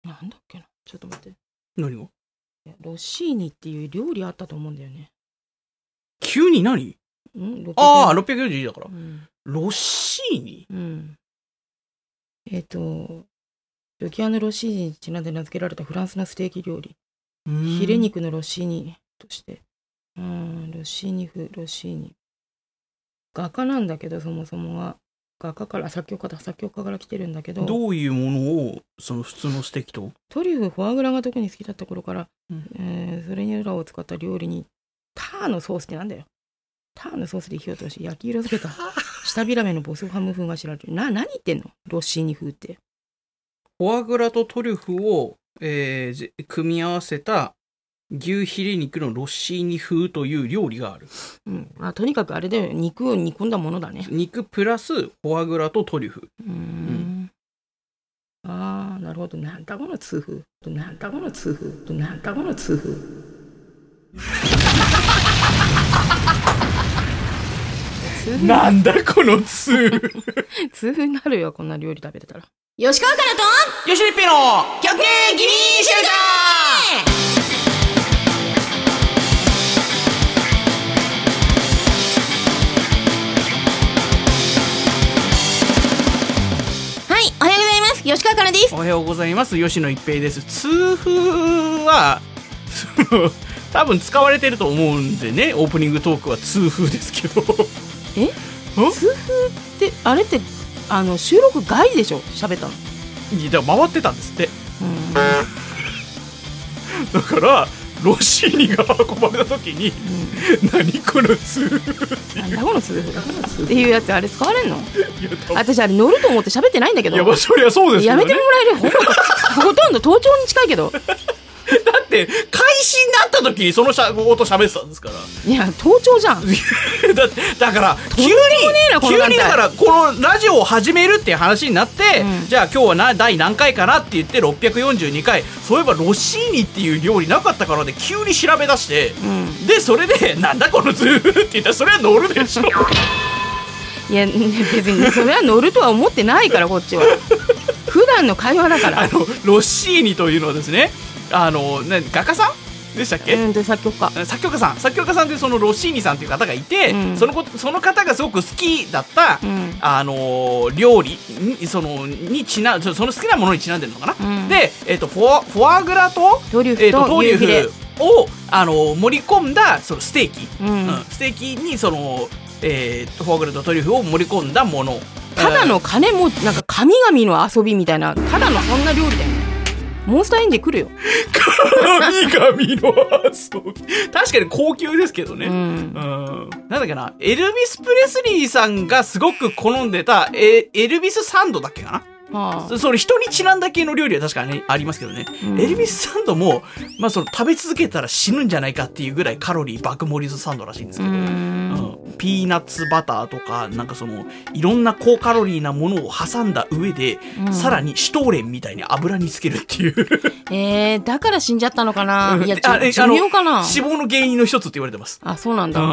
なんだっけな、ちょっと待って。 何が？ ロッシーニっていう料理あったと思うんだよね。 急に何？ああ、642だから、ロッシーニ？ ルキアヌ・ロッシーニにちなんで名付けられたフランスのステーキ料理。ヒレ肉のロッシーニとして。ロッシーニ風、ロッシーニ。画家なんだけど、そもそもは。画家から作曲家から来てるんだけど。 どういうものを、その普通のステーキと？ トリュフ、フォアグラが特に好きだった頃から、それにらを使った料理に、ターのソースってなんだよ。ターのソースで火を通し、焼き色づけた下ビラメのボスハム風が知られる。何言ってんの？ロッシーニ風って。 フォアグラとトリュフを、組み合わせた牛ヒレ肉のロッシーニ風という料理がある。 とにかくあれだよ、肉を煮込んだものだね。 肉プラスフォアグラとトリュフ。 なるほど。なんだこの痛風。なんだこの痛風。なんだこの痛風。 なんだこの痛風。 痛風になるよ、こんな料理食べてたら。吉川からと吉野一平の極限ギリシェルター。はい、おはようございます。吉川からです。 おはようございます。吉野一平です。痛風は多分使われてると思うんでね、オープニングトークは痛風ですけど。 痛風ってあれって収録外でしょ、喋ったの。 いや、回ってたんですって。だからロッシーニが運ばれた時に、何この痛風っていう、 なんだこの痛風っていうやつ、あれ使われんの？私あれ乗ると思って喋ってないんだけど。 いや、まあそりゃそうですよね。 やめてもらえる。ほとんど盗聴に近いけど。 だって開始になった時にその音喋ってたんですから。 いや、盗聴じゃん。 だから急にだからこのラジオを始めるっていう話になって、じゃあ今日は第何回かなって言って642回、そういえばロッシーニっていう料理なかったからで急に調べ出して、でそれでなんだこの痛風って言ったらそれは乗るでしょ。 いや、別にそれは乗るとは思ってないから、こっちは普段の会話だから。 ロッシーニというのはですね、画家さんでしたっけ？ 作曲家さんで、そのロッシーニさんっていう方がいて、その方がすごく好きだった、料理にその好きなものにちなんでるのかな、で、フォアグラとトリュフを盛り込んだそのステーキ、ステーキにそのフォアグラとトリュフを盛り込んだもの。 ただの金もなんか神々の遊びみたいな、ただのそんな料理だよね。モンスターエンジン来るよ。 神々の遊び。確かに高級ですけどね。なんだっけな、エルビス・プレスリーさんがすごく好んでたエルビスサンドだっけかな。それ人にちなんだ系の料理は確かにありますけどね、エルビスサンドも、まあ、その食べ続けたら死ぬんじゃないかっていうぐらいカロリー爆盛りサンドらしいんですけど、ピーナッツバターとかなんかそのいろんな高カロリーなものを挟んだ上で、さらにシュトーレンみたいに油につけるっていう。 だから死んじゃったのかな。いや、寿命かな。 死亡の原因の一つって言われてます。 あ、そうなんだ。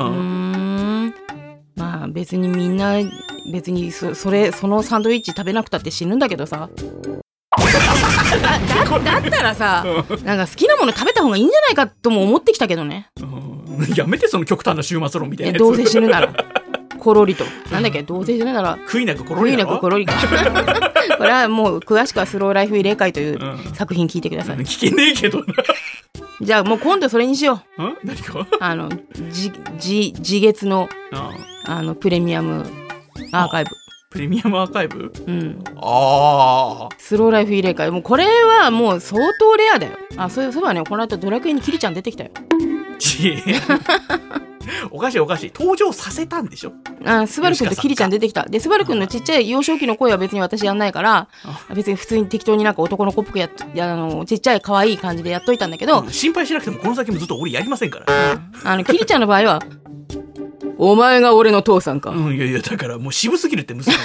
まあ別にみんな別にそのサンドイッチ食べなくたって死ぬんだけどさ。だったらさ、なんか好きなもの食べた方がいいんじゃないかとも思ってきたけどね。 やめてその極端な終末論みたいなやつ。 どうせ死ぬならコロリと、なんだっけ、どうせ死ぬなら悔いなくコロリだろ。 これはもう詳しくはスローライフ慰霊会という作品聞いてください。 聞けねえけどな。 じゃあもう今度それにしよう。 何か次月のプレミアムアーカイブ。 プレミアムアーカイブ？ スローライフ慰霊会。もうこれはもう相当レアだよ。そういえばね、この後ドラクエにキリちゃん出てきたよ。 おかしい登場させたんでしょ。 スバルくんとキリちゃん出てきた。でスバルくんのちっちゃい幼少期の声は別に私やんないから、別に普通に適当になんか男の子っぽくちっちゃい可愛い感じでやっといたんだけど、 心配しなくてもこの先もずっと俺やりませんから。 キリちゃんの場合はお前が俺の父さんか。 いやだからもう渋すぎるって娘が。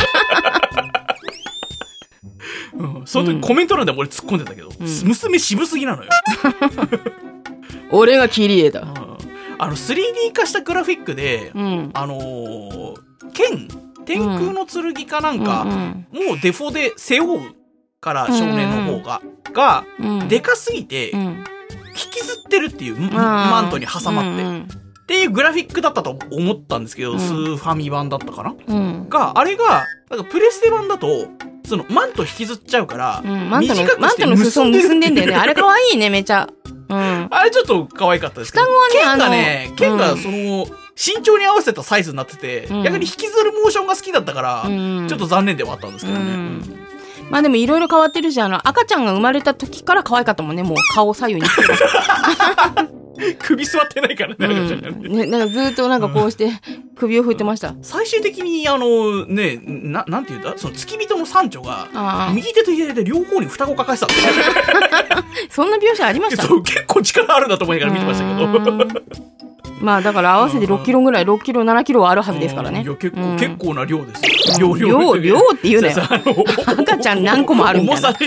その時コメント欄でも俺突っ込んでたけど、娘渋すぎなのよ。 俺がキリエだ。 3D 化したグラフィックで、天空の剣かなんか、もうデフォで背負うから少年の方が、でかすぎて、引きずってるっていう、マントに挟まって。っていうグラフィックだったと思ったんですけど、スーファミ版だったかな、あれが、なんかプレステ版だと、そのマント引きずっちゃうから、 マントの裾を結んでんだよね。あれ可愛いね、めちゃ。 あれちょっと可愛かったですけど。 双子はね、剣がその、身長に合わせたサイズになってて、逆に引きずるモーションが好きだったから、ちょっと残念ではあったんですけどね。 まあでもいろいろ変わってるし、赤ちゃんが生まれた時から可愛かったもんね、もう顔左右に。 首座ってないからね。 なんかずっとなんかこうして首を振ってました。 最終的にね、なんていうんだ、その付き人の三女が、右手と左手で両方に双子抱えてたんそんな描写ありました？ そう、結構力あるなと思いながら見てましたけど。 まあだから合わせて6キロぐらい、6キロ、7キロはあるはずですからね。 結構な量です。 量って言うなよ。赤ちゃん何個もあるみたいな。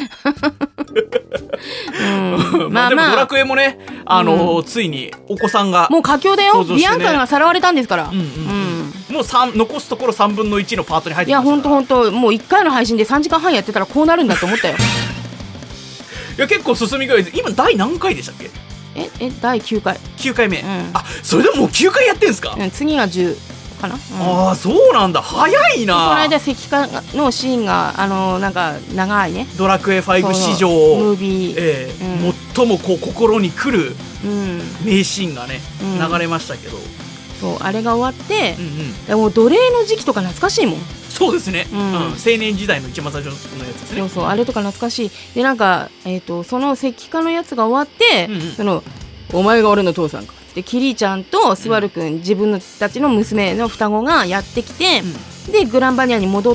まあでもドラクエもね、ついにお子さんが。 もう佳境だよ。ビアンカがさらわれたんですから。もう残すところ3分の1のパートに入ってますから。いや、ほんと、もう1回の配信で3時間半やってたらこうなるんだと思ったよ。 いや、結構進み具合で、今第何回でしたっけ？ 第9回。 9回目。あ、それでももう9回やってんすか？ 次が10かな。 ああ、そうなんだ。早いな。 この間石化のシーンがなんか長いね。 ドラクエ5史上ムービー、最もこう心に来る名シーンがね、流れましたけど。 そう、あれが終わって、もう奴隷の時期とか懐かしいもん。 そうですね、青年時代の一番最初のやつですね。 そう、あれとか懐かしい。で、なんか、その石化のやつが終わって、お前が俺の父さんかで、キリちゃんとスバルくん、自分たちの娘の双子がやってきて、でグランバニアに戻った、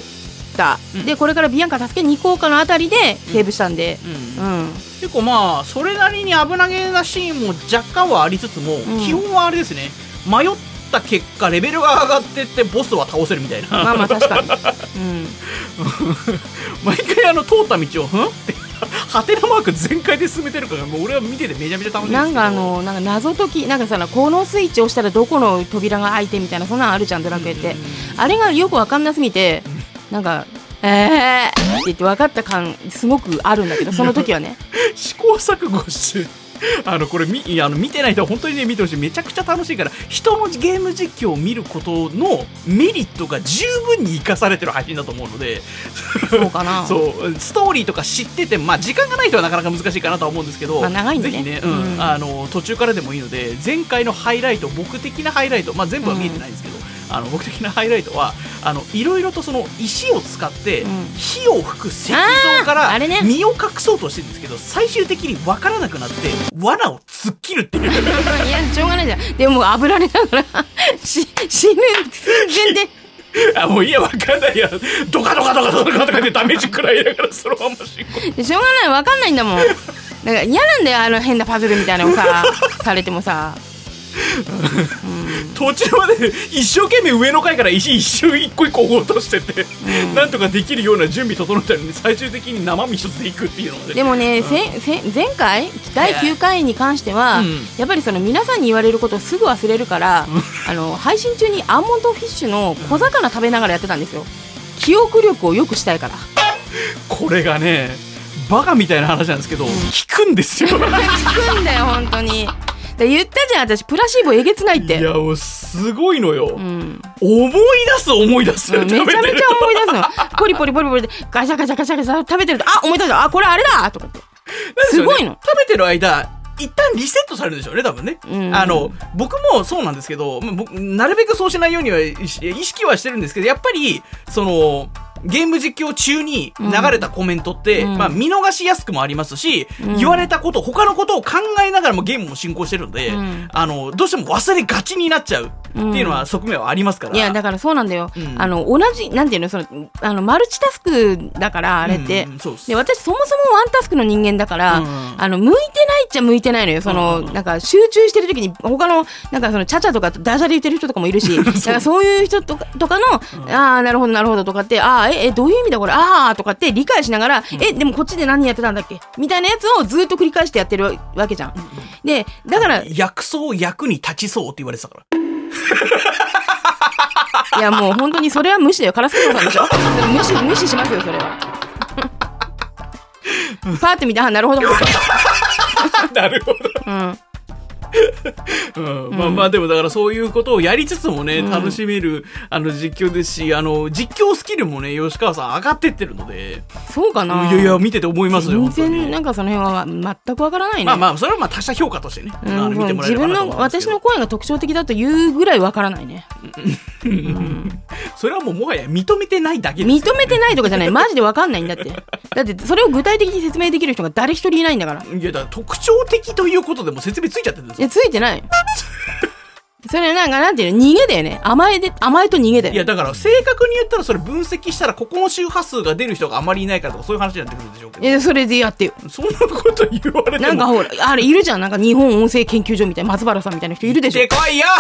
でこれからビアンカ助けに行こうかのあたりでセーブしたんで、 結構まあそれなりに危なげなシーンも若干はありつつも、基本はあれですね、迷った結果レベルが上がってってボスは倒せるみたいな。 まあ確かに、 毎回通った道をってハテナマーク全開で進めてるから、もう俺は見ててめちゃめちゃ楽しいんですけど。 なんか謎解き、なんかさ、このスイッチ押したらどこの扉が開いてみたいな、そんなのあるじゃんドラクエって、あれがよく分かんなすぎて、なんかって言って分かった感すごくあるんだけど、その時はね試行錯誤してこれ見てない人は本当にね見てほしい。めちゃくちゃ楽しいから、人のゲーム実況を見ることのメリットが十分に生かされてる配信だと思うので、 そうかなそうストーリーとか知ってて、まあ時間がない人はなかなか難しいかなとは思うんですけど、 長いんでね、 ぜひね、途中からでもいいので、前回のハイライト、僕的なハイライト、まあ全部は見えてないんですけど、僕的なハイライトはいろいろとその石を使って火を吹く石像から身を隠そうとしてるんですけど、最終的に分からなくなって罠を突っ切るっていう。いやしょうがないじゃん。でも炙られながら死ぬ寸前でもういいや、分かんないや、ドカドカドカドカとかでダメージ食らいながらそのまま進行。 しょうがない、分かんないんだもん。なんか嫌なんだよ、変なパズルみたいなのをされてもさ途中まで一生懸命上の階から石一瞬一個一個落としてて、なんとかできるような準備整ったのに、最終的に生身一つでいくっていうのがね。 でもね、前回第9回に関しては、やっぱりその皆さんに言われることをすぐ忘れるから、配信中にアーモンドフィッシュの小魚食べながらやってたんですよ。記憶力を良くしたいから。これがね、バカみたいな話なんですけど、効くんですよ。効くんだよ本当に。言ったじゃん、私プラシーボえげつないって。 いやもうすごいのよ、思い出す、 めちゃめちゃ思い出すの。ポリポリポリポリでガシャガシャガシャガシャ食べてると、思い出した、これあれだとかって、すごいの。 食べてる間一旦リセットされるでしょうね、多分ね。僕もそうなんですけど、なるべくそうしないようには意識はしてるんですけど、やっぱりそのゲーム実況中に流れたコメントって、見逃しやすくもありますし、言われたこと、他のことを考えながらもゲームも進行してるので、どうしても忘れがちになっちゃうっていうのは側面はありますから。 いや、だからそうなんだよ。同じ、なんていうの、マルチタスクだから、あれって。で、私そもそもワンタスクの人間だから、向いてないっちゃ向いてないのよ。なんか集中してる時に、他の、なんかチャチャとかダジャレ言ってる人とかもいるし、だからそういう人とかの、なるほどなるほどとかって、どういう意味だこれ、とかって理解しながら、でもこっちで何やってたんだっけみたいなやつをずっと繰り返してやってるわけじゃん。で、だから。 薬草役に立ちそうって言われてたから。 いやもう本当にそれは無視だよ。カラスケさんでしょ。無視しますよ、それは。 パーって見て、あ、なるほど。 なるほど。まあまあでもだからそういうことをやりつつもね、楽しめる実況ですし、実況スキルもね、吉川さん上がってってるので。 そうかな。 いや見てて思いますよ。 全然なんかその辺は全くわからないね。 まあそれはまあ他者評価としてね、見てもらえればなと思うんですけど。 私の声が特徴的だというぐらいわからないね。 それはもうもはや認めてないだけです。 認めてないとかじゃない、マジでわかんないんだって。だってそれを具体的に説明できる人が誰一人いないんだから。 いやだから特徴的ということでも説明ついちゃってるんですよ。 ついてない。それなんていうの、逃げだよね。甘えと逃げだよ。 いやだから正確に言ったらそれ分析したらここの周波数が出る人があまりいないからとかそういう話になってくるんでしょうけど。 いやそれでやってよ。 そんなこと言われてもなんかほらあれいるじゃん、なんか日本音声研究所みたいな松原さんみたいな人いるでしょ。 でかいよ。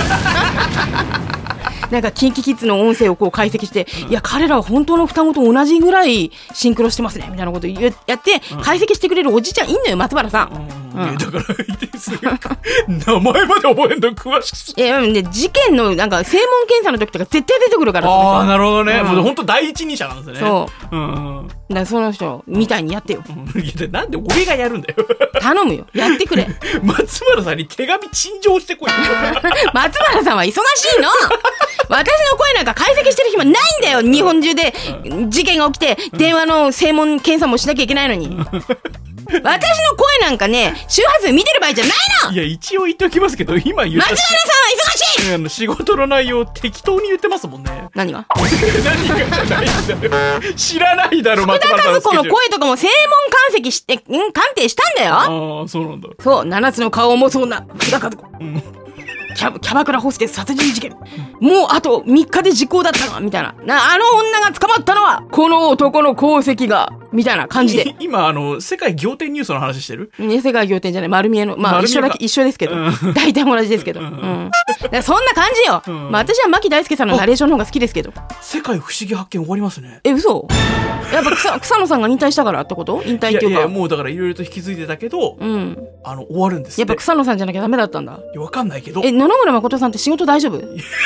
なんかキンキキッズの音声をこう解析して、いや彼らは本当の双子と同じぐらいシンクロしてますねみたいなことやって解析してくれるおじちゃんいんのよ、松原さん。 だからいいですよ。名前まで覚えんの詳しく。 いやね、事件のなんか声紋検査の時とか絶対出てくるから。 ああなるほどね。もう本当第一人者なんですね。 そう。だからその人みたいにやってよ。 いやなんで俺がやるんだよ。 頼むよ、やってくれ。 松原さんに手紙陳情してこい。 松原さんは忙しいの。私の声なんか解析してる暇ないんだよ。日本中で事件が起きて電話の声紋検査もしなきゃいけないのに。私の声なんかね、周波数見てる場合じゃないの。 いや一応言っておきますけど、今言った松原さんは忙しい。 仕事の内容適当に言ってますもんね。 何が何がじゃないんだよ。知らないだろ松原さんのスケジュール。福田和子の声とかも声紋鑑析して鑑定したんだよ。 ああそうなんだ。 そう、7つの顔もそうな福田和子。キャバクラホステス殺人事件、もうあと3日で時効だったのみたいな、あの女が捕まったのはこの男の功績がみたいな感じで。 今世界仰天ニュースの話してる？ 世界仰天じゃない、丸見えの、まあ一緒ですけど、大体同じですけど、だからそんな感じよ。まあ私は牧大輔さんのナレーションの方が好きですけど。世界不思議発見終わりますね。 嘘？やっぱ草野さんが引退したからってこと？引退っていうか、 いやもうだからいろいろと引き継いでたけど、終わるんですって。 やっぱ草野さんじゃなきゃダメだったんだ。 いやわかんないけど。 野々村誠さんって仕事大丈夫？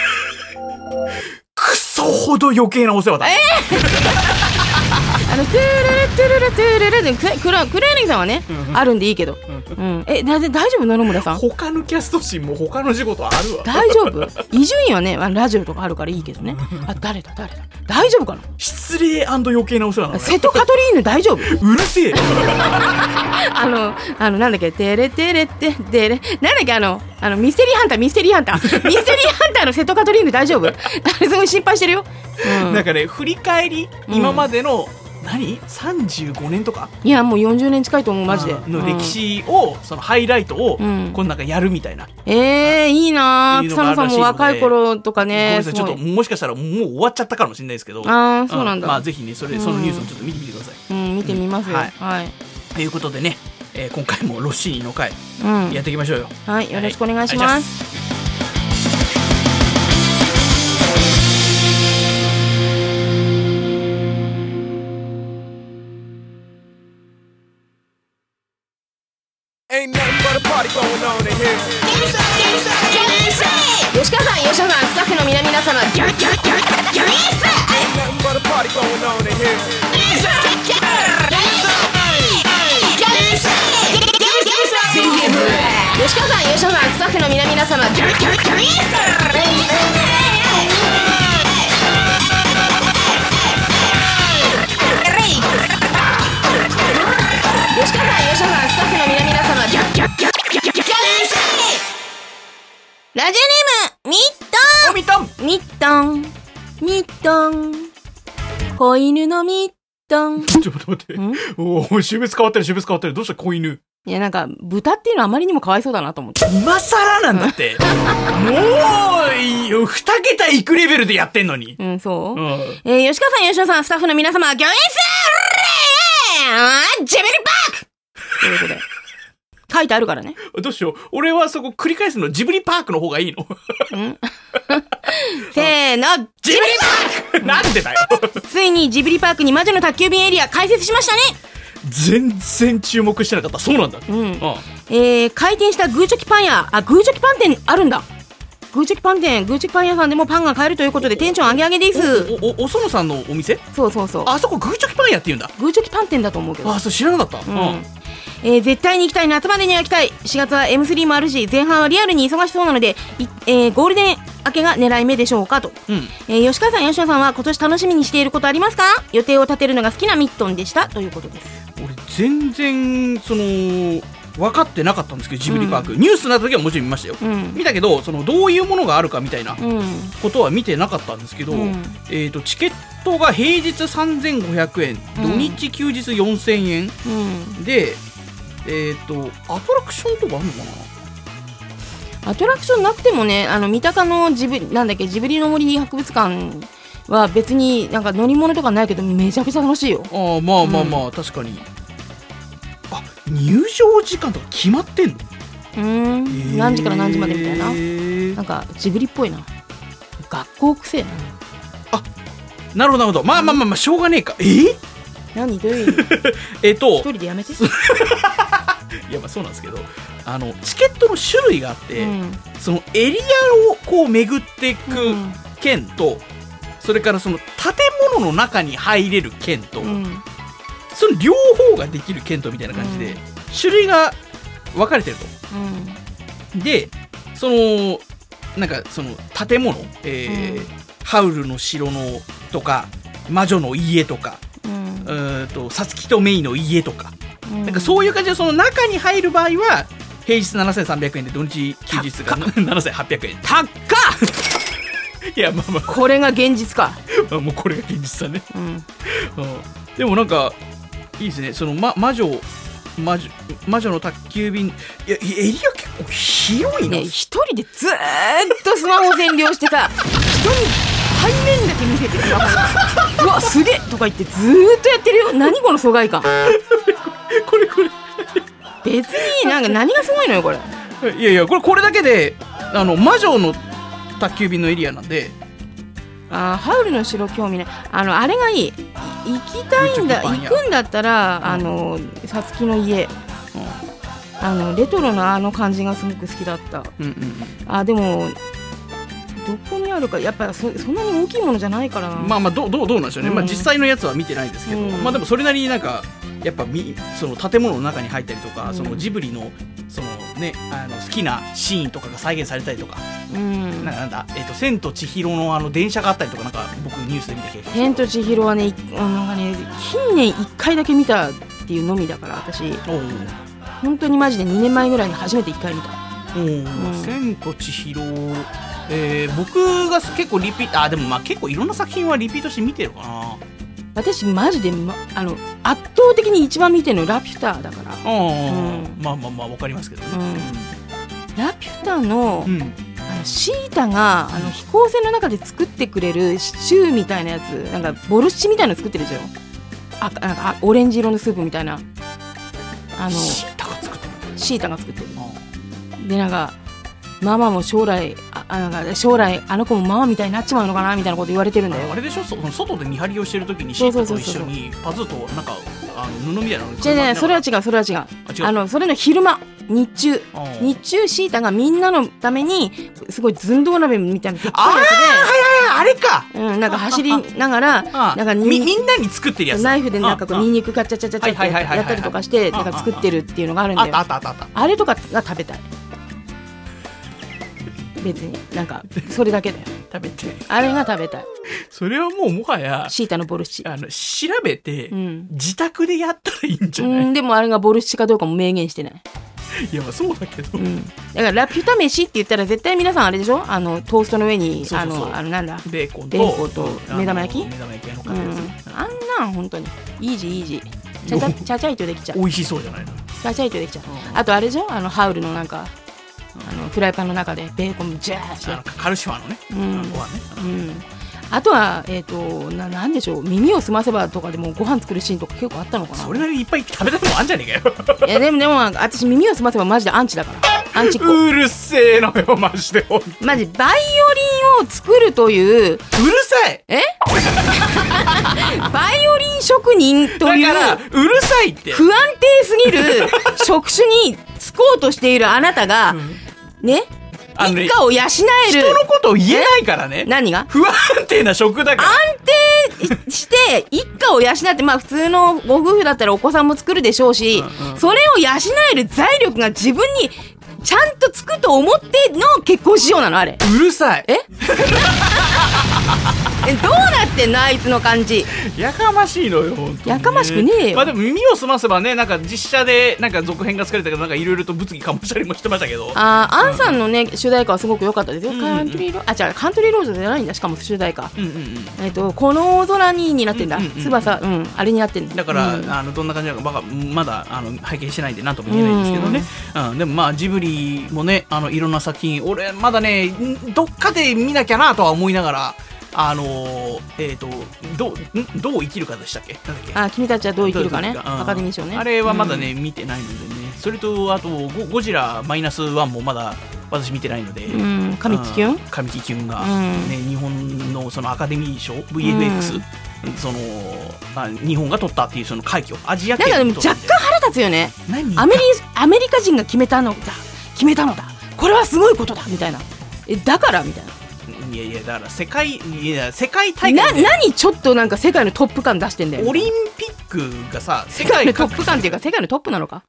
クソほど余計なお世話だ。 トゥルルトゥルルトゥルルで黒柳さんはね、あるんでいいけど、大丈夫？野々村さん他のキャスト陣も他の仕事あるわ。 大丈夫？伊集院はねラジオとかあるからいいけどね。あ、誰だ大丈夫かな。 失礼&余計なお世話なの。 瀬戸カトリーヌ大丈夫？ うるせえ。 なんだっけ、テレテレってでれ、なんだっけ、ミステリーハンターの瀬戸カトリーヌ大丈夫？すごい心配してるよ。 なんかね、振り返り今までの35年とか、 いやもう40年近いと思うマジでの歴史を、そのハイライトをこのなんかやるみたいな。 いいな。草野さんも若い頃とかね。 ちょっともしかしたらもう終わっちゃったかもしれないですけど。 そうなんだ。 まあぜひねそのニュースもちょっと見てみてください。 見てみますよ。はい。 ということでね、今回もロッシーニの回やっていきましょうよ。 はい、よろしくお願いします。吉川さん、スタッフの皆様、ギャース吉川さん、スタッフの皆様、ギャース吉川さん、スタッフの皆様、ギャーラジオネームミットン子犬のミットン。 ちょっと待って、種別変わってる。どうした子犬？ いやなんか豚っていうのはあまりにもかわいそうだなと思って。 今更なんだって。もういいよ、2桁いくレベルでやってんのに。 そう。吉川さん、スタッフの皆様、ギョイスジェベリパークということで書いてあるからね。 どうしよう。俺はそこ繰り返すのジブリパークの方がいいの？ せーの、ジブリパークなんでだよ。 ついにジブリパークに魔女の宅急便エリア開設しましたね。 全然注目してなかった。そうなんだ。 開店したグーチョキパン店あるんだ。 グーチョキパン店、グーチョキパン屋さんでもパンが買えるということでテンション上げ上げです。 お園さんのお店？ そうそうそう。 あそこグーチョキパン屋って言うんだ。 グーチョキパン店だと思うけど。 あ、そう知らなかった。 絶対に行きたい、夏までには行きたい。4月は M3 もあるし、前半はリアルに忙しそうなので、ゴールデン明けが狙い目でしょうかと。吉川さん、吉野さんは今年楽しみにしていることありますか？予定を立てるのが好きなミットンでしたということです。 俺全然分かってなかったんですけど、ジブリパーク、ニュースになった時はもちろん見ましたよ、見たけどどういうものがあるかみたいなことは見てなかったんですけど、チケットが平日3500円、土日休日4000円、でアトラクションとかあるのかな？アトラクションなくてもね、三鷹のジブリの森博物館は別になんか乗り物とかないけどめちゃくちゃ楽しいよ。 まあ、確かに。入場時間とか決まってんの？ 何時から何時までみたいな。なんかジブリっぽいな。学校くせえな。 なるほどなるほど。まあしょうがねえか。 何どういう一人でやめて。いやまあそうなんですけど、チケットの種類があって、そのエリアをこう巡っていく券と、それからその建物の中に入れる券と、その両方ができる券とみたいな感じで、種類が分かれてると。でなんかその建物、ハウルの城のとか魔女の家とか、サツキとメイの家とか、なんかそういう感じでその中に入る場合は平日7300円で土日休日が7800円。 高っいやまあこれが現実か。 もうこれが現実だね。でもなんかいいですね。その魔女の宅急便、いやエリア結構広いな。 一人でずーっとスマホ占領してさ、人に背面だけ見せてさ、うわすげえとか言ってずーっとやってるよ。何この疎外感。 これ別になんか何がすごいのよこれ。 いやこれだけで魔女の宅急便のエリアなんで。 ハウルの城興味ない。あれがいい。行きたいんだ、行くんだったらさつきの家、レトロな感じがすごく好きだった。でもどこにあるかやっぱそんなに大きいものじゃないからな。 まあどうなんでしょうね。実際のやつは見てないですけど、でもそれなりになんかやっぱその建物の中に入ったりとか、そのジブリのそのね好きなシーンとかが再現されたりとか、なんだ千と千尋の電車があったりとか、なんか僕ニュースで見た気がします。 千と千尋はね、なんかね近年1回だけ見たっていうのみだから、私本当にマジで2年前ぐらいに初めて1回見た。 千と千尋、僕が結構リピート、でも結構いろんな作品はリピートして見てるかな。 私マジで、圧倒的に一番見てるのラピュタだから。 まあわかりますけどね。 ラピュタの、シータが飛行船の中で作ってくれるシチューみたいなやつ、なんかボルシチみたいなの作ってるじゃん。なんかオレンジ色のスープみたいな。 シータが作ってる。 シータが作ってる。でなんかママも将来将来あの子もママみたいになっちまうのかなみたいなこと言われてるんだよ。 あれでしょ、外で見張りをしてるときにシータと一緒にパズーとなんか布みたいなの違う、それは違う。それの昼間、日中シータがみんなのためにすごい寸胴鍋みたいなでっかいやつで、 あれか、 なんか走りながらなんかみんなに作ってるやつ、 ナイフでなんかこうニンニクカチャチャチャチャってやったりとかしてなんか作ってるっていうのがあるんだよ。あれとかが食べたい。別になんかそれだけだよ。 食べてあれが食べたい。 それはもうもはやシータのボルシチ調べて、自宅でやったらいいんじゃない？ でもあれがボルシチかどうかも明言してない。 いやまあそうだけど、 だからラピュタ飯って言ったら絶対皆さんあれでしょ、トーストの上になんだベーコンと目玉焼きのかけです、 あんなん本当にイージーチャチャイとできちゃう。 美味しそうじゃないの。 チャチャイとできちゃう。あとあれでしょ、ハウルのなんかフライパンの中でベーコンジャーしてカルシファーのね、ご飯ね。 あとはなんでしょう、耳をすませばとかでもご飯作るシーンとか結構あったのかな。 それなりにいっぱい食べたいもんあんじゃねえかよ。 いやでも私耳をすませばマジでアンチだから。アンチっ子。 うるせえのよマジで。 マジバイオリンを作るという。 うるさい。 バイオリン職人という。 だからうるさいって。 不安定すぎる職種に就こうとしているあなたが、ね、 一家を養える。 人のことを言えないからね。 何が不安定な職だから。 安定して一家を養って、まあ普通のご夫婦だったらお子さんも作るでしょうし、それを養える財力が自分にちゃんとつくと思っての結婚しようなのあれ。 うるさい。 どうなってんのあいつの感じ。 やかましいのよ本当に、 やかましくねえよ。 まあでも耳を澄ませばね、なんか実写でなんか続編が作られたけど、なんかいろいろと物議かもしたりもしてましたけど。 アンさんのね主題歌はすごく良かったですよ。カントリーローズじゃないんだ。しかも主題歌、この空になってんだ。翼、あれになってんだ。 だから、どんな感じなのかまだ拝見してないんで何とも言えないんですけどね。でもまあジブリもね、いろんな作品俺まだねどっかで見なきゃなとは思いながら、どう生きるかでしたっけ？なんだっけ？ 君たちはどう生きるかね。アカデミー賞ね。 あれはまだね、見てないのでね。それとあとゴジラマイナス1もまだ私見てないので、 神木キュンが、ね、日本のそのアカデミー賞 VFX、その日本が取ったっていうその快挙、アジア系なんかでも若干腹立つよね。アメリカ人が決めたのだ、これはすごいことだみたいな。だからみたいな。 いやだから世界大会で何ちょっとなんか世界のトップ感出してんだよ。 オリンピックがさ、 世界のトップ感っていうか世界のトップなのか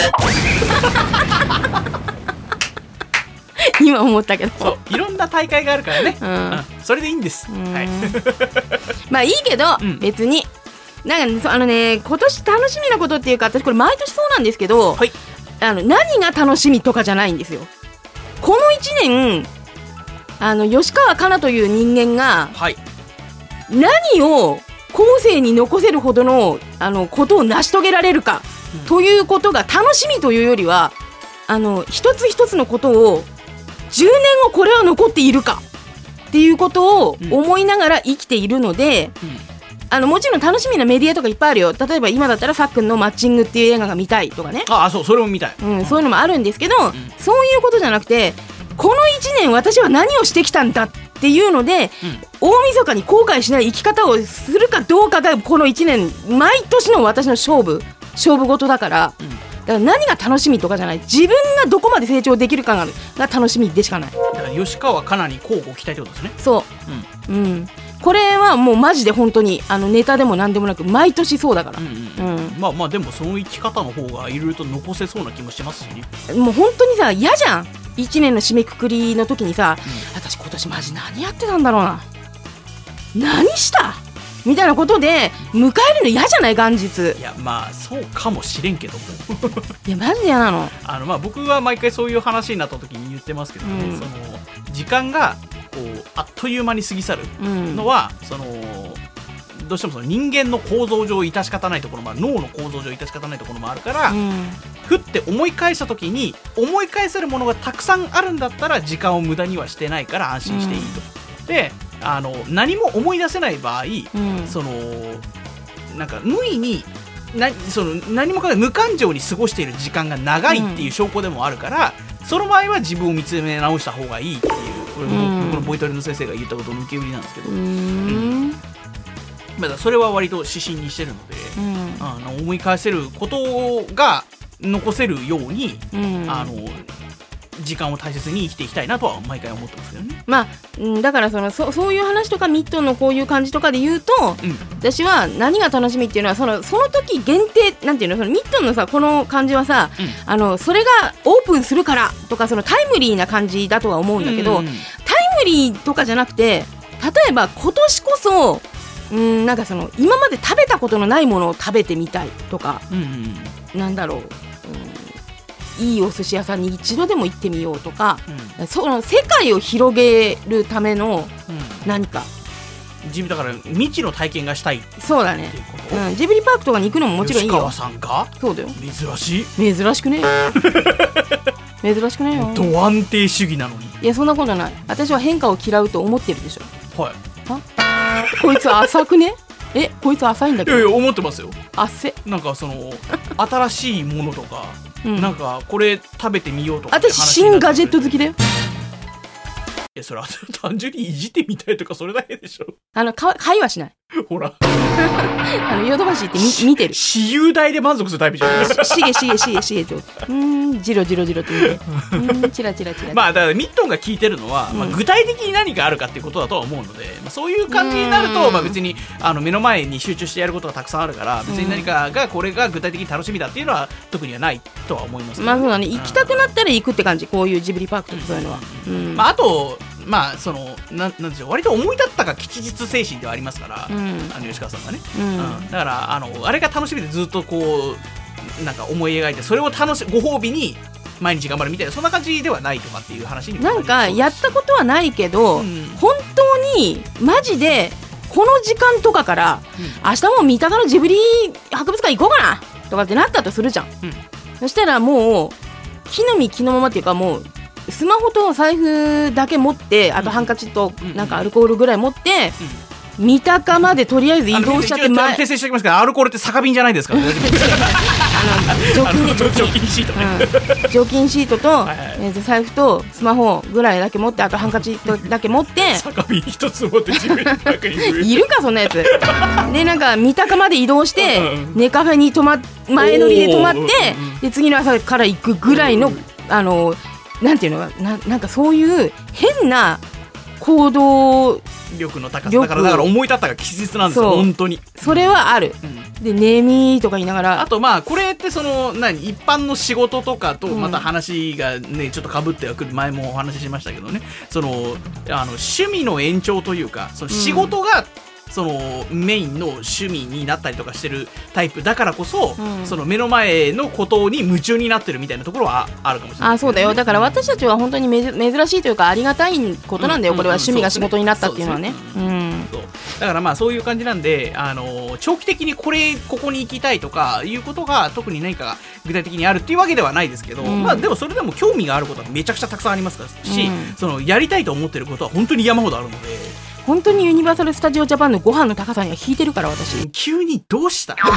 今思ったけど。 そういろんな大会があるからね、それでいいんです。 まあいいけど、別になんか今年楽しみなことっていうか、私これ毎年そうなんですけど、何が楽しみとかじゃないんですよ。この1年吉川かなという人間が、何を後世に残せるほどのことを成し遂げられるか、ということが楽しみというよりは、一つ一つのことを10年後これは残っているかっていうことを思いながら生きているので、もちろん楽しみなメディアとかいっぱいあるよ。例えば今だったらさっくんのマッチングっていう映画が見たいとかね。 それも見たい、 そういうのもあるんですけど、そういうことじゃなくて、この1年私は何をしてきたんだっていうので、大晦日に後悔しない生き方をするかどうかがこの1年毎年の私の勝負事だから、だから何が楽しみとかじゃない、自分がどこまで成長できるかが楽しみでしかない。だから吉川かなに交互期待ってことですね。 そう、これはもうマジで本当にネタでも何でもなく毎年そうだから。 まあでもその生き方の方がいろいろと残せそうな気もしますしね。 もう本当にさ嫌じゃん。1年の締めくくりの時にさ、私今年マジ何やってたんだろうな、何したみたいなことで迎えるの嫌じゃない、元日。 いやまあそうかもしれんけどもいやマジで嫌なの。 僕は毎回そういう話になった時に言ってますけどね、その時間がこうあっという間に過ぎ去るのは、どうしてもその人間の構造上致し方ないところもある、脳の構造上致し方ないところもあるから、ふって思い返した時に思い返せるものがたくさんあるんだったら時間を無駄にはしてないから安心していいと。で何も思い出せない場合、なんか無意に何もかか無感情に過ごしている時間が長いっていう証拠でもあるから、その場合は自分を見つめ直した方がいいっていう、これも僕のボイトレの先生が言ったことの受け売りなんですけど、まだそれは割と指針にしてるので、思い返せることが残せるように、時間を大切に生きていきたいなとは毎回思ってますけどね。 まあ、だからそういう話とかミットのこういう感じとかで言うと、私は何が楽しみっていうのはその時限定なんていうの、そのミットのさこの感じはさ、それがオープンするからとかタイムリーな感じだとは思うんだけど、タイムリーとかじゃなくて、例えば今年こそなんか今まで食べたことのないものを食べてみたいとか、なんだろう、いいお寿司屋さんに一度でも行ってみようとか、その世界を広げるための何か、 自分だから未知の体験がしたいっていうこと。 そうだね、ジブリパークとかに行くのももちろんいいよ。 吉川さんがそうだよ。 珍しい。 珍しくねえよ珍しくねえよ。 ド安定主義なのに。 いやそんなことない。私は変化を嫌うと思ってるでしょ。 はい。 こいつ浅くねこいつ浅いんだけど。 いや思ってますよ。 なんか新しいものとか、なんかこれ食べてみようとか。 私新ガジェット好きだよ。 それは単純にいじってみたいとかそれだけでしょ。 買いはしない。 ほら。 ヨドバシって見てる。 私有代で満足するタイプじゃないですか。 しげと。じろって見て。チラチラ。 まあだからミットンが聞いてるのは、まあ、具体的に何があるかっていうことだとは思うので、まあ、そういう感じになると、まあ、別に目の前に集中してやることがたくさんあるから、別に何かがこれが具体的に楽しみだっていうのは特にはないとは思いますけど、 まあそうだね、行きたくなったら行くって感じ、こういうジブリパークとかそういうのは。 まあ、あとまあなんでしょう、割と思い立ったが吉日精神ではありますから、吉川さんがね、だからあれが楽しみでずっとこうなんか思い描いて、それをご褒美に毎日頑張るみたいな、そんな感じではないとかっていう話にもなんかやったことはないけど、本当にマジでこの時間とかから、明日も三鷹のジブリ博物館行こうかなとかってなったとするじゃん、そしたらもう木の実木のままっていうか、もうスマホと財布だけ持って、あとハンカチとなんかアルコールぐらい持って、三鷹までとりあえず移動しちゃって、 訂正しておきますけど、アルコールって酒瓶じゃないですから、ね、除菌シートね、 除菌シートと財布とスマホぐらいだけ持って、あとハンカチだけ持って酒瓶一つ持って地面の中にいるかそんなやつで、なんか三鷹まで移動してネカフェに前乗りで泊まって、で次の朝から行くぐらいのなんていうの、なんかそういう変な行動力の高さだから思い立ったが吉日なんですよ、本当に。 それはある、でネミとか言いながら、 あとまあこれって一般の仕事とかとまた話がね、ちょっと被ってはくる、前もお話ししましたけどね、趣味の延長というか、その仕事がメインの趣味になったりとかしてるタイプだからこそ、その目の前のことに夢中になってるみたいなところはあるかもしれない、ね。 そうだよ。だから私たちは本当に珍しいというか、ありがたいことなんだよ、これは。趣味が仕事になったっていうのはね。 だからまあそういう感じなんで、長期的にここに行きたいとかいうことが特に何か具体的にあるっていうわけではないですけど、まあでもそれでも興味があることはめちゃくちゃたくさんありますし、やりたいと思ってることは本当に山ほどあるので。 本当にユニバーサル・スタジオ・ジャパンのご飯の高さには引いてるから、私。 急にどうしただ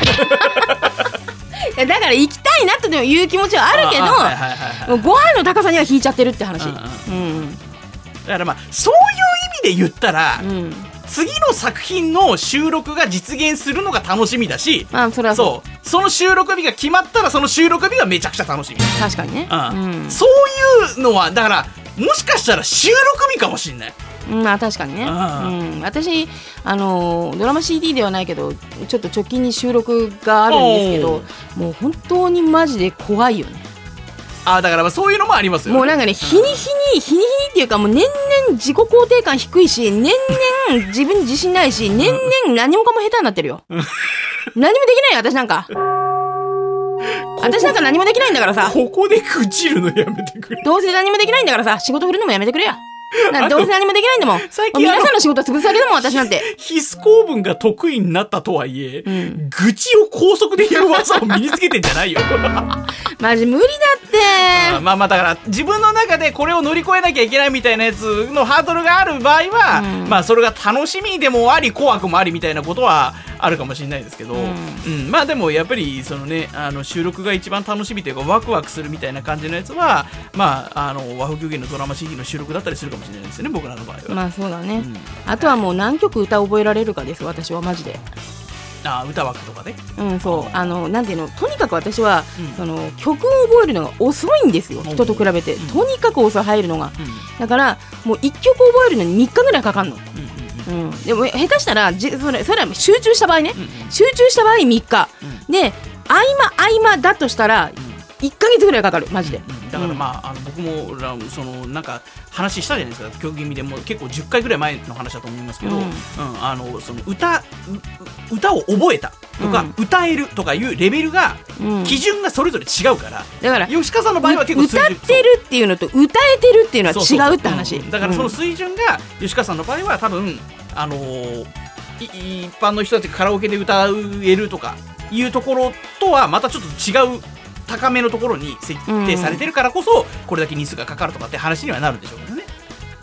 から行きたいなという気持ちはあるけど、ご飯の高さには引いちゃってるって話。だからまあそういう意味で言ったら、次の作品の収録が実現するのが楽しみだし、その収録日が決まったらその収録日がめちゃくちゃ楽しみ。 確かにね、 そういうのはだからもしかしたら収録日かもしれない。 まあ確かにね、私ドラマ CD ではないけど、ちょっと直近に収録があるんですけど、もう本当にマジで怖いよね。 だからまあそういうのもありますよね。 もうなんかね、日に日にっていうか、もう年々自己肯定感低いし、年々自分に自信ないし、年々何もかも下手になってるよ。何もできないよ、私なんか。私なんか何もできないんだからさ。 ここで愚痴るのやめてくれ。 どうせ何もできないんだからさ、仕事振るのもやめてくれよ。どうせ何もできないんだもん。皆さんの仕事は潰されるもん、私なんて。 必須公文が得意になったとはいえ、愚痴を高速で言う技を身につけてんじゃないよ。 マジ無理だって。 まあだから自分の中でこれを乗り越えなきゃいけないみたいなやつのハードルがある場合は、まあそれが楽しみでもあり怖くもありみたいなことはあるかもしれないですけど、まあでもやっぱり収録が一番楽しみというかワクワクするみたいな感じのやつは、まあ和風狂言のドラマ CD の収録だったりするかもしれないですよね、僕らの場合は。 まあそうだね、あとはもう何曲歌覚えられるかです、私はマジで。 歌枠とかね。 そうなんていうの、とにかく私は、曲を覚えるのが遅いんですよ、人と比べて。とにかく遅い、入るのが。だからもう1曲覚えるのに3日ぐらいかかるの。でも下手したらそれは集中した場合ね、集中した場合3日、で合間だとしたら1ヶ月ぐらいかかる、マジで。 だからまあ、僕もなんか話したじゃないですか、曲気味でもう結構10回ぐらい前の話だと思いますけど、その歌を覚えたとか、歌えるとかいうレベルが、基準がそれぞれ違うから、 だから吉川さんの場合は結構歌ってるっていうのと歌えてるっていうのは違うって話。 だからその水準が、吉川さんの場合は多分一般の人たちがカラオケで歌えるとかいうところとはまたちょっと違う高めのところに設定されてるからこそ、これだけ日数がかかるとかって話にはなるんでしょうけどね。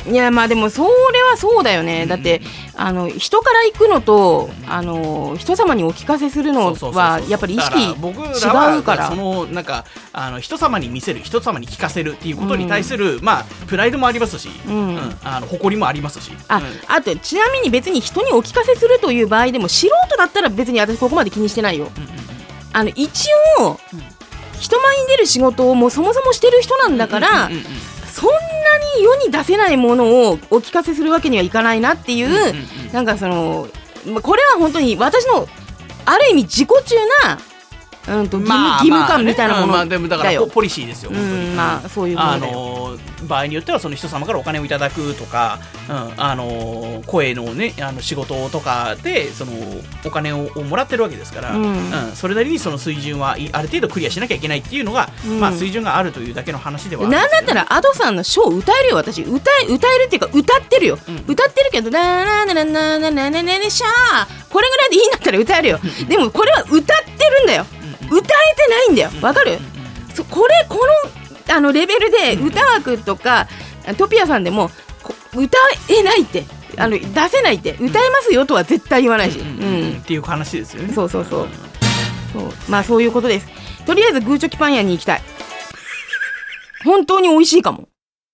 いやまあでもそれはそうだよね、だって人から行くのと人様にお聞かせするのはやっぱり意識違うから、 そのなんか人様に見せる、人様に聞かせるっていうことに対する、まあプライドもありますし、誇りもありますし、 あとちなみに別に人にお聞かせするという場合でも素人だったら別に私ここまで気にしてないよ、一応、人前に出る仕事をもうそもそもしてる人なんだから、そんなに世に出せないものをお聞かせするわけにはいかないなっていう、なんかこれは本当に私のある意味自己中な義務感みたいなものだよ。 でもだからポリシーですよ、本当に。 まあそういうものだよ。 場合によってはその人様からお金をいただくとか、声のね仕事とかでそのお金をもらってるわけですから、それなりにその水準はある程度クリアしなきゃいけないっていうのが、まあ水準があるというだけの話ではあるんですよね。 なんだったら Ado さんのショー歌えるよ、私歌えるっていうか歌ってるよ、歌ってるけどなななななななななしゃーこれぐらいでいいんだったら歌えるよ、でもこれは歌ってるんだよ、歌えてないんだよ、わかる？このレベルで歌枠とかトピアさんでも歌えないって出せないって、歌えますよとは絶対言わないし、 っていう話ですよね。 そうまあそういうことです。とりあえずグーチョキパン屋に行きたい。本当に美味しいかも。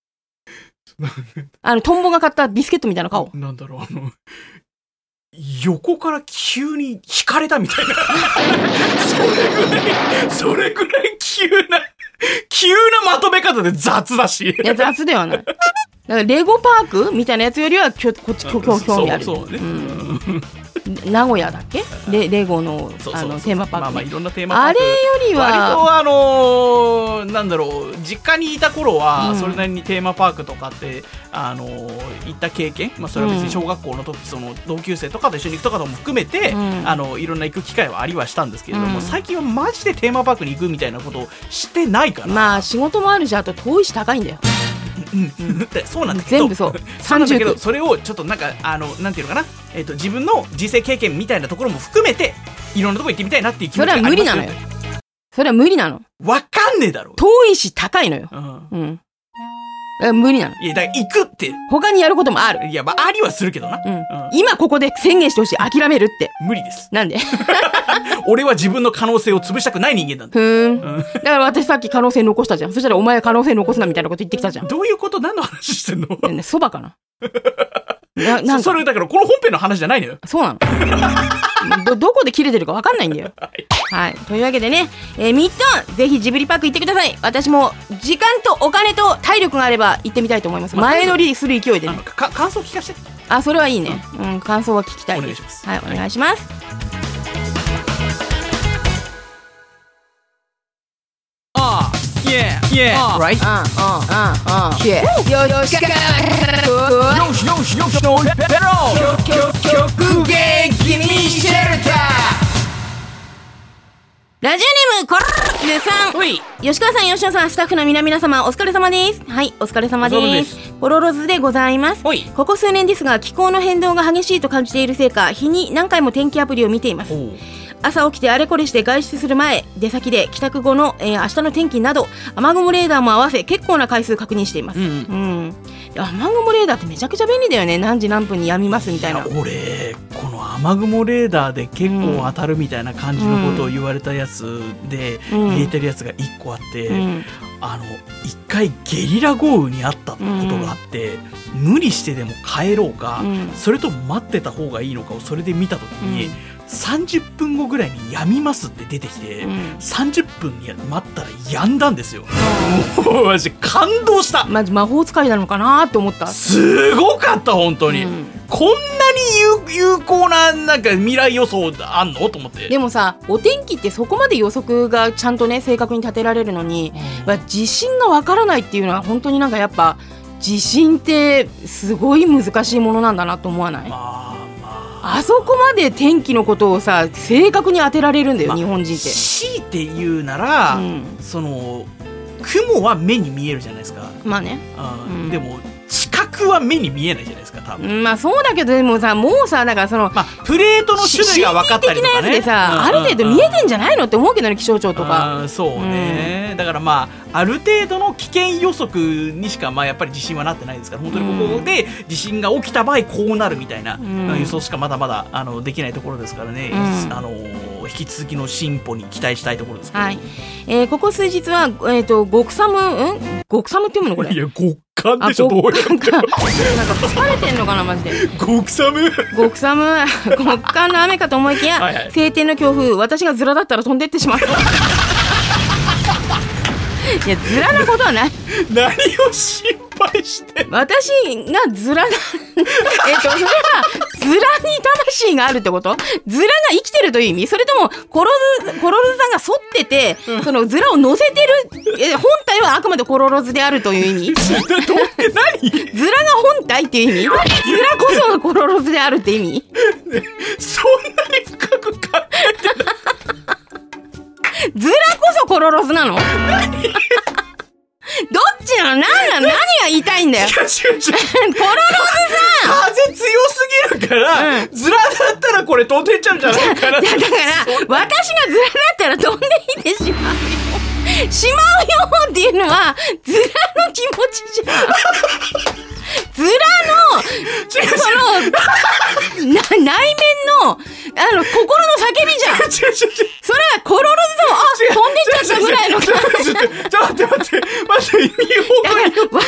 トンボが買ったビスケットみたいな顔。 なんだろう、横から急に惹かれたみたいなそれぐらい急なまとめ方で雑だし。 いや雑ではない。だからレゴパークみたいなやつよりはこっち興味ある。そうね。名古屋だっけ？レゴのテーマパーク。 まあいろんなテーマパーク。 あれよりは割となんだろう、実家にいた頃はそれなりにテーマパークとかって行った経験、まあそれは別に小学校の時その同級生とかと一緒に行くとかも含めていろんな行く機会はありはしたんですけれども、最近はマジでテーマパークに行くみたいなことをしてないから。 まあ仕事もあるし、あと遠いし高いんだよ。 そうなんだけど、 全部そうなんだけど、それをちょっとなんかなんていうのかな、自分の人生経験みたいなところも含めていろんなところ行ってみたいなっていう気持ちがありますよ。 それは無理なのよ。それは無理なの。 わかんねえだろ。 遠いし高いのよ。無理なの。 いやだから行くって他にやることもある。 いやまあありはするけどな、 今ここで宣言してほしい。諦めるって無理です。 なんで？ 俺は自分の可能性を潰したくない人間なんだ。 だから私さっき可能性残したじゃん。そしたらお前可能性残すなみたいなこと言ってきたじゃん。 どういうこと？何の話してんの？ そばかな。 それだからこの本編の話じゃないのよ。 そうなの。どこで切れてるか分かんないんだよ。はい。というわけでね、ミッドぜひジブリパーク行ってください。私も時間とお金と体力があれば行ってみたいと思います。前乗りする勢いでね。 感想聞かせて。 それはいいね。感想は聞きたいです。 お願いします。 はい、お願いします。 Yeah, right? Yeah. よしのレベロ極限ミシェルター。ラジオネームコロルさん、吉川さん、吉野さん、スタッフの皆様、お疲れ様です。はい、お疲れ様です。コロロズでございます。ここ数年ですが気候の変動が激しいと感じているせいか、日に何回も天気アプリを見ています。朝起きてあれこれして外出する前、出先で帰宅後の、明日の天気など雨雲レーダーも合わせ結構な回数確認しています。雨雲レーダーってめちゃくちゃ便利だよね。何時何分に止みますみたいな。 俺この雨雲レーダーで結構当たるみたいな感じのことを言われたやつで入れてるやつが1個あって、一回ゲリラ豪雨にあったことがあって、無理してでも帰ろうか、それとも待ってた方がいいのかをそれで見た時に、30分後ぐらいに止みますって出てきて、30分に待ったら止んだんですよ。もうマジ感動した。 マジ魔法使いなのかなって思った。 すごかった本当に、こんなに有効ななんか未来予想あんのと思って。 でもさ、お天気ってそこまで予測がちゃんとね正確に立てられるのに、地震がわからないっていうのは本当になんかやっぱ地震ってすごい難しいものなんだなと思わない？あそこまで天気のことをさ正確に当てられるんだよ、日本人って。 強いて言うなら、その雲は目に見えるじゃないですか。 まあね、 でも近角は目に見えないじゃないですか多分。 まあそうだけどでもさもうさだからその、 まあ、プレートの種類が分かったりとかね CT 的なやつでさ、ある程度見えてんじゃないのって思うけどね気象庁とか。 そうね、だからまあある程度の危険予測にしかまあやっぱり自信はなってないですから本当にここで地震が起きた場合こうなるみたいな予想しかまだまだできないところですからね、引き続きの進歩に期待したいところですけど、 はいここ数日は、極寒極寒って読むのこれ。 いや極寒でしょどうやってなんか疲れてんのかなマジで。 極寒極寒極寒の雨かと思いきやはい晴天の強風私がズラだったら飛んでってしまういやズラなことはない何を心配して私がズラなそれはズラに魂があるってこと？ズラが生きてるという意味？それともコロルズさんが反ってて、そのズラを乗せてる本体はあくまでコロロズであるという意味？ 何ズラが本体っていう意味？ズラこそがコロロズであるって意味？ そんなに深く考えてないズラこそコロロズなの？どっちなの？何が言いたいんだよ。 違うコロロズさん風強すぎるから、ズラだったらこれ飛んでっちゃうんじゃないかなって。 だから私がズラだったら飛んでいてしまうよしまうよっていうのはズラの気持ちじゃんズラのその内面の心の叫びじゃん。それはコロロズと飛んでっちゃったぐらいのちょっと待って日本語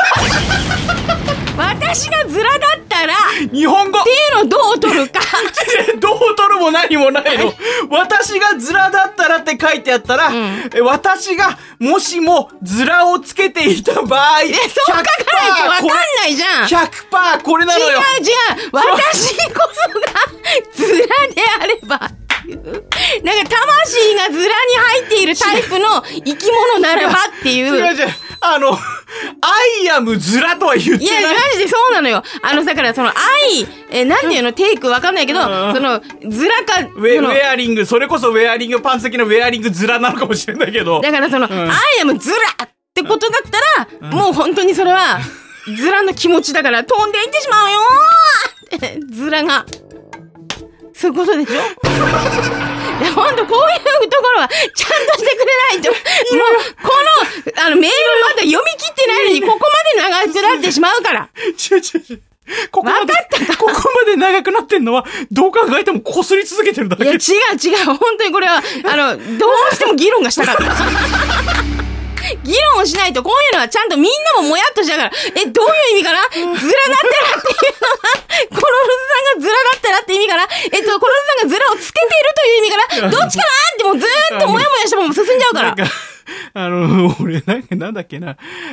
私がズラだったら日本語っていうのをどう取るかどう取るも何もないの。私がズラだったらって書いてあったら、私がもしもズラをつけていた場合そう書かないと分かんないじゃん。 100% これなのよ。 違う私こそがズラであればっていうなんか魂がズラに入っているタイプの生き物ならばっていう違うアイアムズラとは言ってない。 いやマジでそうなのよ。だからそのなんていうのテイクわかんないけどそのズラかウェアリングそれこそウェアリングパンツ的なウェアリングズラなのかもしれないけどだからその、アイアムズラってことだったら、もう本当にそれはズラの気持ちだから飛んでいってしまうよーってズラがそういうことでしょほんとこういうところはちゃんとしてくれないともうこのメールまだ読み切ってないのにここまで長くなってしまうから違うここまで長くなってんのはどう考えてもこすり続けてるだけ。 いや違う本当にこれはどうしても議論がしたかった議論をしないとこういうのはちゃんとみんなももやっとしながらどういう意味かなズラだったらっていうのはコロロズさんがズラだったらって意味かなコロロズさんがズラをつけているという意味かなどっちかなってもうずーっともやもやしたまま進んじゃうから俺なんだっけな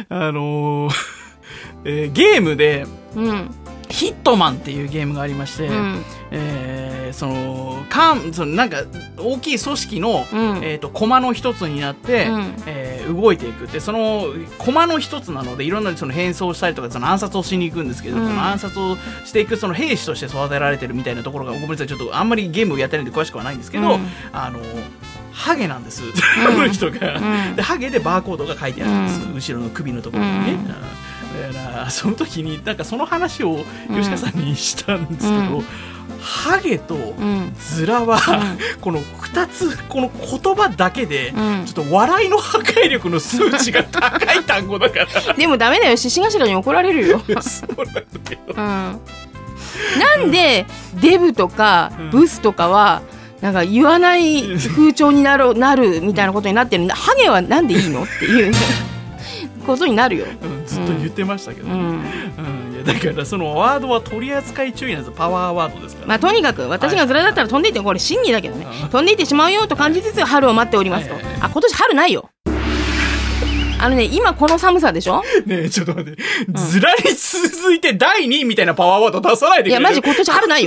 ゲームで、ヒットマンっていうゲームがありまして、そのなんか大きい組織の、コマの一つになって、動いていくってそのコマの一つなのでいろんなその変装したりとかその暗殺をしに行くんですけど、その暗殺をしていくその兵士として育てられてるみたいなところがごめんなさいちょっとあんまりゲームをやってないんで詳しくはないんですけど、ハゲなんです、この人が、でハゲでバーコードが書いてあるんです、後ろの首のところにね、だからその時になんかその話を吉川さんにしたんですけど、ハゲとズラは、この2つこの言葉だけで、ちょっと笑いの破壊力の数値が高い単語だからでもダメだよ獅子頭に怒られるよそうなんだけど、 なんでデブとかブスとかはなんか言わない風潮になるみたいなことになってるんだ。ハゲはなんでいいのっていうことになるよ、 ずっと言ってましたけど、いやだからそのワードは取り扱い注意なんですよ。パワーワードですから、 まあとにかく私がズラだったら飛んでいってこれ真理だけどね、飛んでいってしまうよと感じつつ春を待っておりますと、今年春ないよ今この寒さでしょねえちょっと待って、ズラに続いて第2位みたいなパワーワード出さないでくれる。 いやマジ今年春ないよ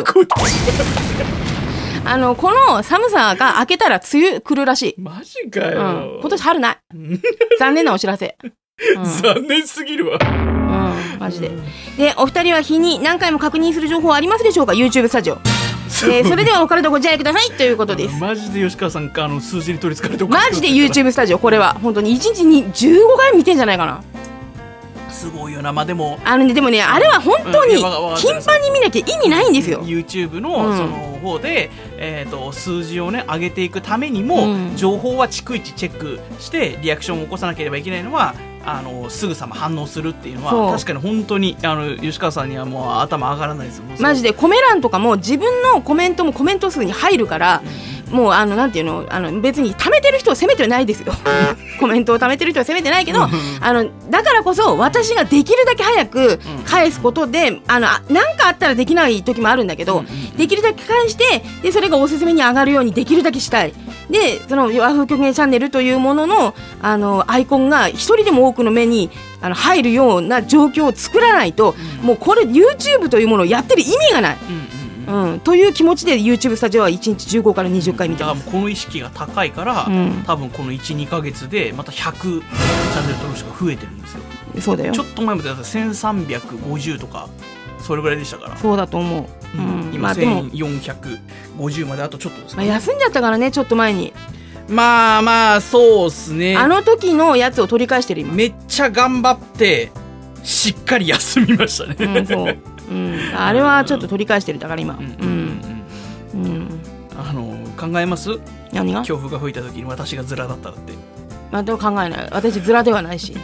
この寒さが明けたら梅雨来るらしい。 マジかよ、 今年春ない残念なお知らせ、 残念すぎるわ、 マジで。でお二人は日に何回も確認する情報はありますでしょうか YouTube スタジオ。それではお体ご自愛くださいということです。 マジで吉川さんか数字に取りつかれてマジで YouTube スタジオこれは本当に1日に15回見てんじゃないかな。 すごいよな。まあでもでもね、あれは本当に頻繁に見なきゃ意味ないんですよ。 YouTube のその方で、数字をね上げていくためにも、情報は逐一チェックしてリアクションを起こさなければいけないのはすぐさま反応するっていうのは確かに本当に吉川さんにはもう頭上がらないですよ。 マジでコメ欄とかも自分のコメントもコメント数に入るから、もうなんていうの、別に貯めてる人を責めてはないですよコメントを貯めてる人は責めてないけどだからこそ私ができるだけ早く返すことでなんかあったらできない時もあるんだけど、できるだけ返してでそれがおすすめに上がるようにできるだけしたい。でその和風曲芸チャンネルというもののアイコンが一人でも多くの目に入るような状況を作らないと、もうこれ YouTube というものをやってる意味がない、という気持ちで YouTube スタジオは1日15から20回見てます。 この意識が高いから、多分この 1,2 ヶ月でまた100チャンネル登録者が増えてるんですよ。 そうだよ。 ちょっと前までだったら1350とかそれぐらいでしたから。 そうだと思う、 今1450まであとちょっとですかね。 休んじゃったからね、ちょっと前に。 まあそうっすね。 あの時のやつを取り返してる今。 めっちゃ頑張ってしっかり休みましたね。 そう、あれはちょっと取り返してるだから今。 考えます？ 何が？ 強風が吹いた時に私がズラだったらって。 でも考えない。私ズラではないし。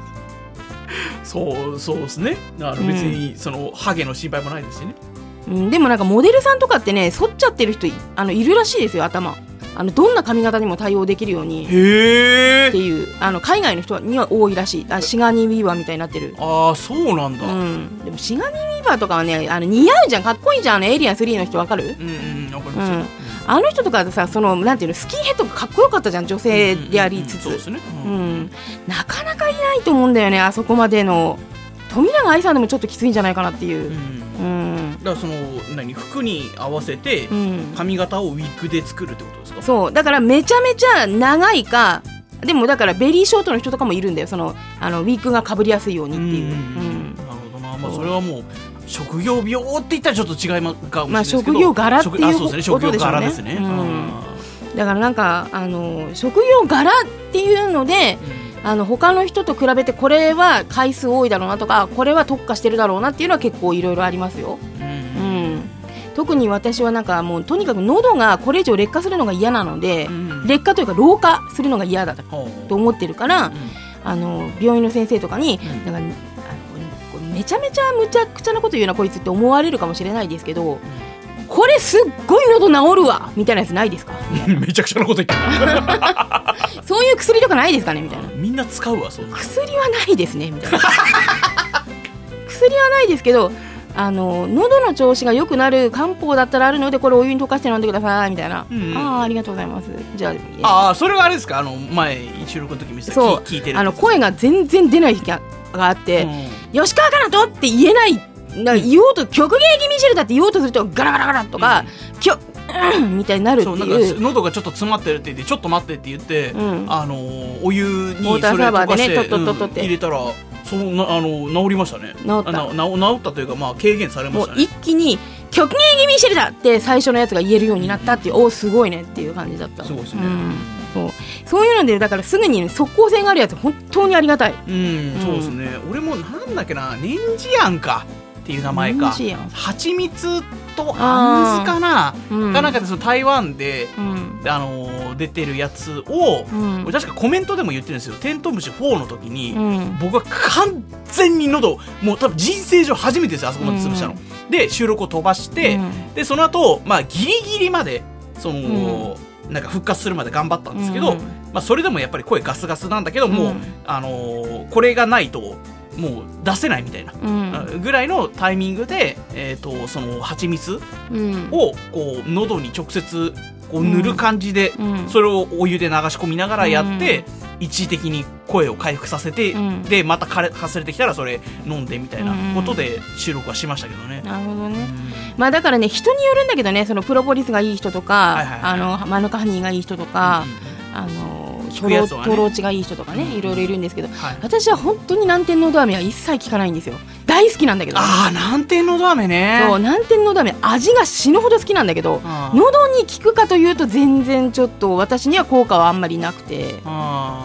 そうですね。別にそのハゲの心配もないですしね。 でもなんかモデルさんとかってね、反っちゃってる人いるらしいですよ、頭。どんな髪型にも対応できるようにっていう海外の人には多いらしい。シガニー・ウィーバーみたいになってる。 そうなんだ。 でもシガニー・ウィーバーとかはね似合うじゃん、かっこいいじゃん。エイリアン3の人わかる？ わかりますよ。 あの人とかさ、なんていうの、スキンヘッドがかっこよかったじゃん、女性でありつつ。 そうですね。 なかなかいないと思うんだよね、あそこまでの。富永愛さんでもちょっときついんじゃないかなっていう。 だから服に合わせて髪型をウィッグで作るってことですか？ そうだからめちゃめちゃ長いか、でもだからベリーショートの人とかもいるんだよ、ウィッグがかぶりやすいようにっていう。 なるほどな。それはもう職業病って言ったらちょっと違いますかもしれないですけど、 職業柄っていうことでしょうね。 職業柄ですね。 だからなんか職業柄っていうので、他の人と比べてこれは回数多いだろうなとか、これは特化してるだろうなっていうのは結構いろいろありますよ。特に私はなんかもうとにかく喉がこれ以上劣化するのが嫌なので、劣化というか老化するのが嫌だと思ってるから、病院の先生とかになんかめちゃめちゃむちゃくちゃなこと言うなこいつって思われるかもしれないですけど、これすっごい喉治るわみたいなやつないですか？ めちゃくちゃなこと言ってるそういう薬とかないですかねみたいな。 みんな使うわ。そう薬はないですねみたいな薬はないですけど、喉の調子が良くなる漢方だったらあるので、これお湯に溶かして飲んでくださいみたいな。ありがとうございます。じゃあそれはあれですか？前収録の時見せた聞いてる声が全然出ない日があって、吉川かなとって言えない、言おうと曲芸気味シェルタって言おうとするとガラガラガラとか、みたいになるっていう。 なんか喉がちょっと詰まってるって言って、ちょっと待ってって言って、お湯にウォーターサーバーでね、とって入れたら治りましたね。治ったというか、軽減されましたね。 もう一気に曲芸気味シェルタって最初のやつが言えるようになったっていう、すごいねっていう感じだった。 そうですね。 そういうのでだからすぐに即効性があるやつ本当にありがたい。 そうですね。俺もなんだっけな、ネンジアンかっていう名前か、蜂蜜とあんずかな、なんかで台湾で、出てるやつを、確かコメントでも言ってるんですよ。テントウムシ4の時に、僕は完全に喉もう多分人生上初めてですよ、あそこまで潰したの。で収録を飛ばして、でその後ギリギリまでなんか復活するまで頑張ったんですけど、それでもやっぱり声ガスガスなんだけど、もうこれがないともう出せないみたいな、ぐらいのタイミングで、その蜂蜜をこう喉に直接こう塗る感じで、それをお湯で流し込みながらやって、一時的に声を回復させて、でまたかすれてきたらそれ飲んでみたいなことで収録はしましたけどね。 なるほどね。だからね、人によるんだけどね、そのプロポリスがいい人とか、マヌカハニーがいい人とか、トローチがいい人とかね、いろいろいるんですけど、私は本当に南天のど飴は一切効かないんですよ。大好きなんだけど。 南天のど飴ね。 そう、南天のど飴味が死ぬほど好きなんだけど、喉に効くかというと全然ちょっと私には効果はあんまりなくて、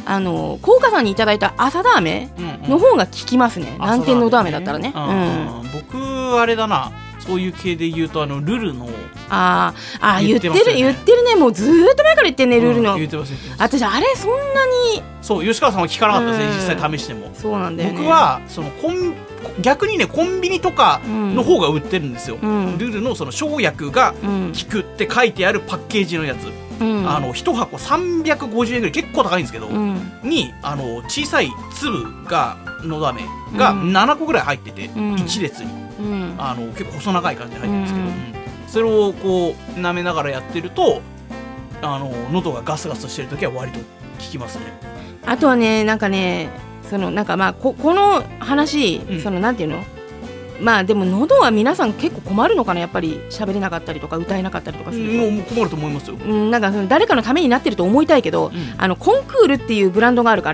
高華さんにいただいた朝ダーメの方が効きますね、南天のダーメだったらね。 僕あれだな、そういう系で言うとルルの言ってるね、もうずーっと前から言ってんね、ルルの。 言ってます。 私あれそんなに、 そう、吉川さんは聞かなかったですね、実際試しても。 そうなんだよね。 僕は逆にね、コンビニとかの方が売ってるんですよ、ルルのその生薬が効くって書いてあるパッケージのやつ、1箱350円ぐらい、結構高いんですけど、に小さい粒のダメが7個ぐらい入ってて、1列に、結構細長い感じで入ってるんですけど、それをこう舐めながらやってると喉がガスガスしてる時は割と効きますね。 あとはね、なんかね、なんかまあこの話、なんていうの、まあでも喉は皆さん結構困るのかな、やっぱり喋れなかったりとか歌えなかったりとかすると。 もう困ると思いますよ。 なんか誰かのためになってると思いたいけど、コンクールっていうブランドがあるから、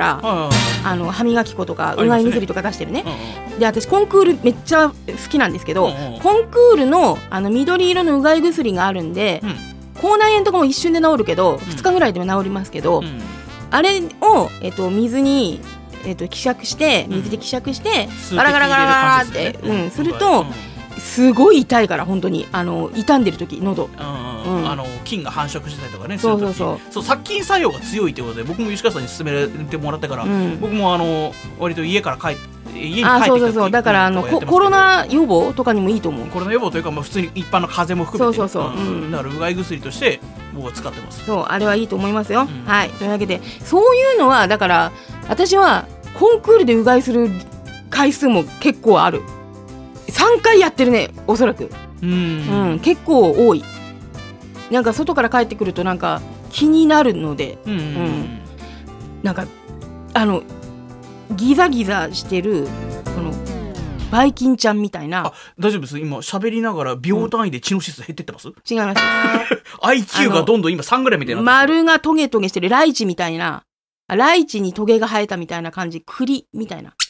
歯磨き粉とかうがい水とか出してるね。で、私コンクールめっちゃ好きなんですけど、コンクールの緑色のうがい薬があるんで、口内炎とかも一瞬で治るけど、2日ぐらいでも治りますけど、あれを水に希釈して、水で希釈して、ガラガラガラガラって、するとすごい痛いから、本当に傷んでる時、喉、菌が繁殖してたりとかね、そう殺菌作用が強いということで、僕も吉川さんに勧めてもらったから、僕も割と家に帰ってそうだからコロナ予防とかにもいいと思う。 コロナ予防というか、普通に一般の風邪も含めて、だからうがい薬として僕は使ってます。 そう、あれはいいと思いますよ。はい、というわけで、そういうのはだから私はコンクールでうがいする回数も結構ある。3回やってるね、おそらく。結構多い。なんか外から帰ってくるとなんか気になるので、なんかギザギザしてるこのバイキンちゃんみたいな。 大丈夫です。今喋りながら秒単位で知能指数減ってってます？ 違います。 IQ がどんどん今3ぐらいみたいな。 丸がトゲトゲしてるライチみたいな、ライチにトゲが生えたみたいな感じ、栗みたいな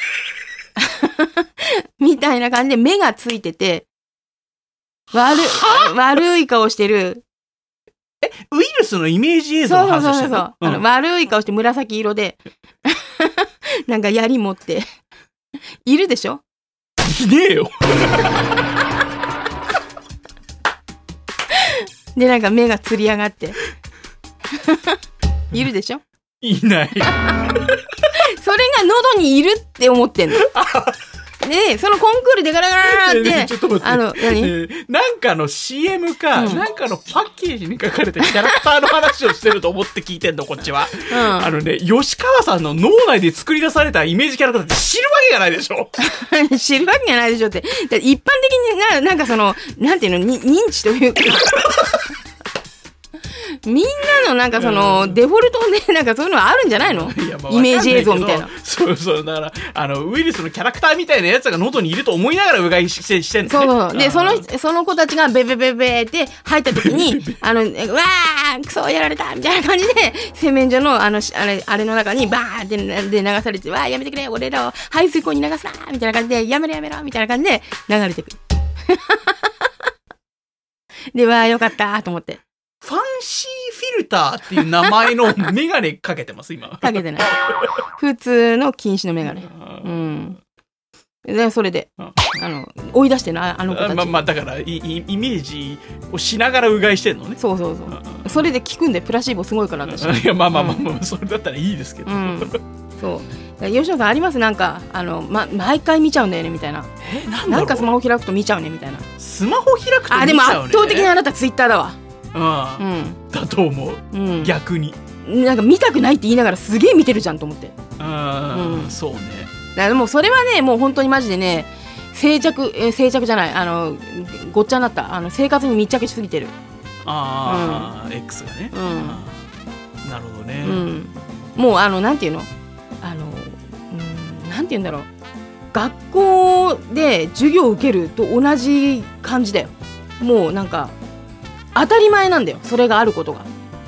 みたいな感じで目がついてて、悪い顔してる。 ウイルスのイメージ映像の話してる？ そう、悪い顔して紫色でなんか槍持っているでしょ？ いねえよで、なんか目がつり上がっているでしょ？ いない。 それが喉にいるって思ってんの。で、そのコンクールでガラガラガラって、 ちょっと待って、なんかの CM か、なんかのパッケージに書かれてキャラクターの話をしてると思って聞いてんの、こっちは。吉川さんの脳内で作り出されたイメージキャラクターって知るわけがないでしょ。 知るわけがないでしょって。一般的になんかなんていうの、認知というか。みんなのなんかデフォルトでなんかそういうのはあるんじゃないの？イメージ映像みたいな。 そうだからウイルスのキャラクターみたいなやつが喉にいると思いながらうがいしてんのね。 そうでその子たちがベベベベって入った時にうわークソやられたみたいな感じで洗面所のあれの中にバーってで流されて、わーやめてくれ、俺らを排水溝に流すなみたいな感じで、やめろみたいな感じで流れてくるで、わーよかったと思って。 ファンシーフィルターっていう名前のメガネかけてます今？ かけてない。普通の禁止のメガネ。でそれで追い出してるあの子たち。 だからイメージをしながらうがいしてんのね。 そう。それで効くんで、プラシーボすごいから私。 いやまあそれだったらいいですけど。 そう。吉野さんあります？なんか毎回見ちゃうんだよねみたいな。なんかスマホ開くと見ちゃうねみたいな。 スマホ開くと見ちゃうね。 でも圧倒的にあなたツイッターだわ。 だと思う、逆になんか見たくないって言いながらすげえ見てるじゃんと思って。 そうね。 だからもうそれはね、もう本当にマジでね、静着じゃない、ごっちゃになった生活に密着しすぎてる。 X がね。なるほどね。 もうなんていうの、なんていうんだろう、学校で授業を受けると同じ感じだよ。もうなんか当たり前なんだよ、それがあることが。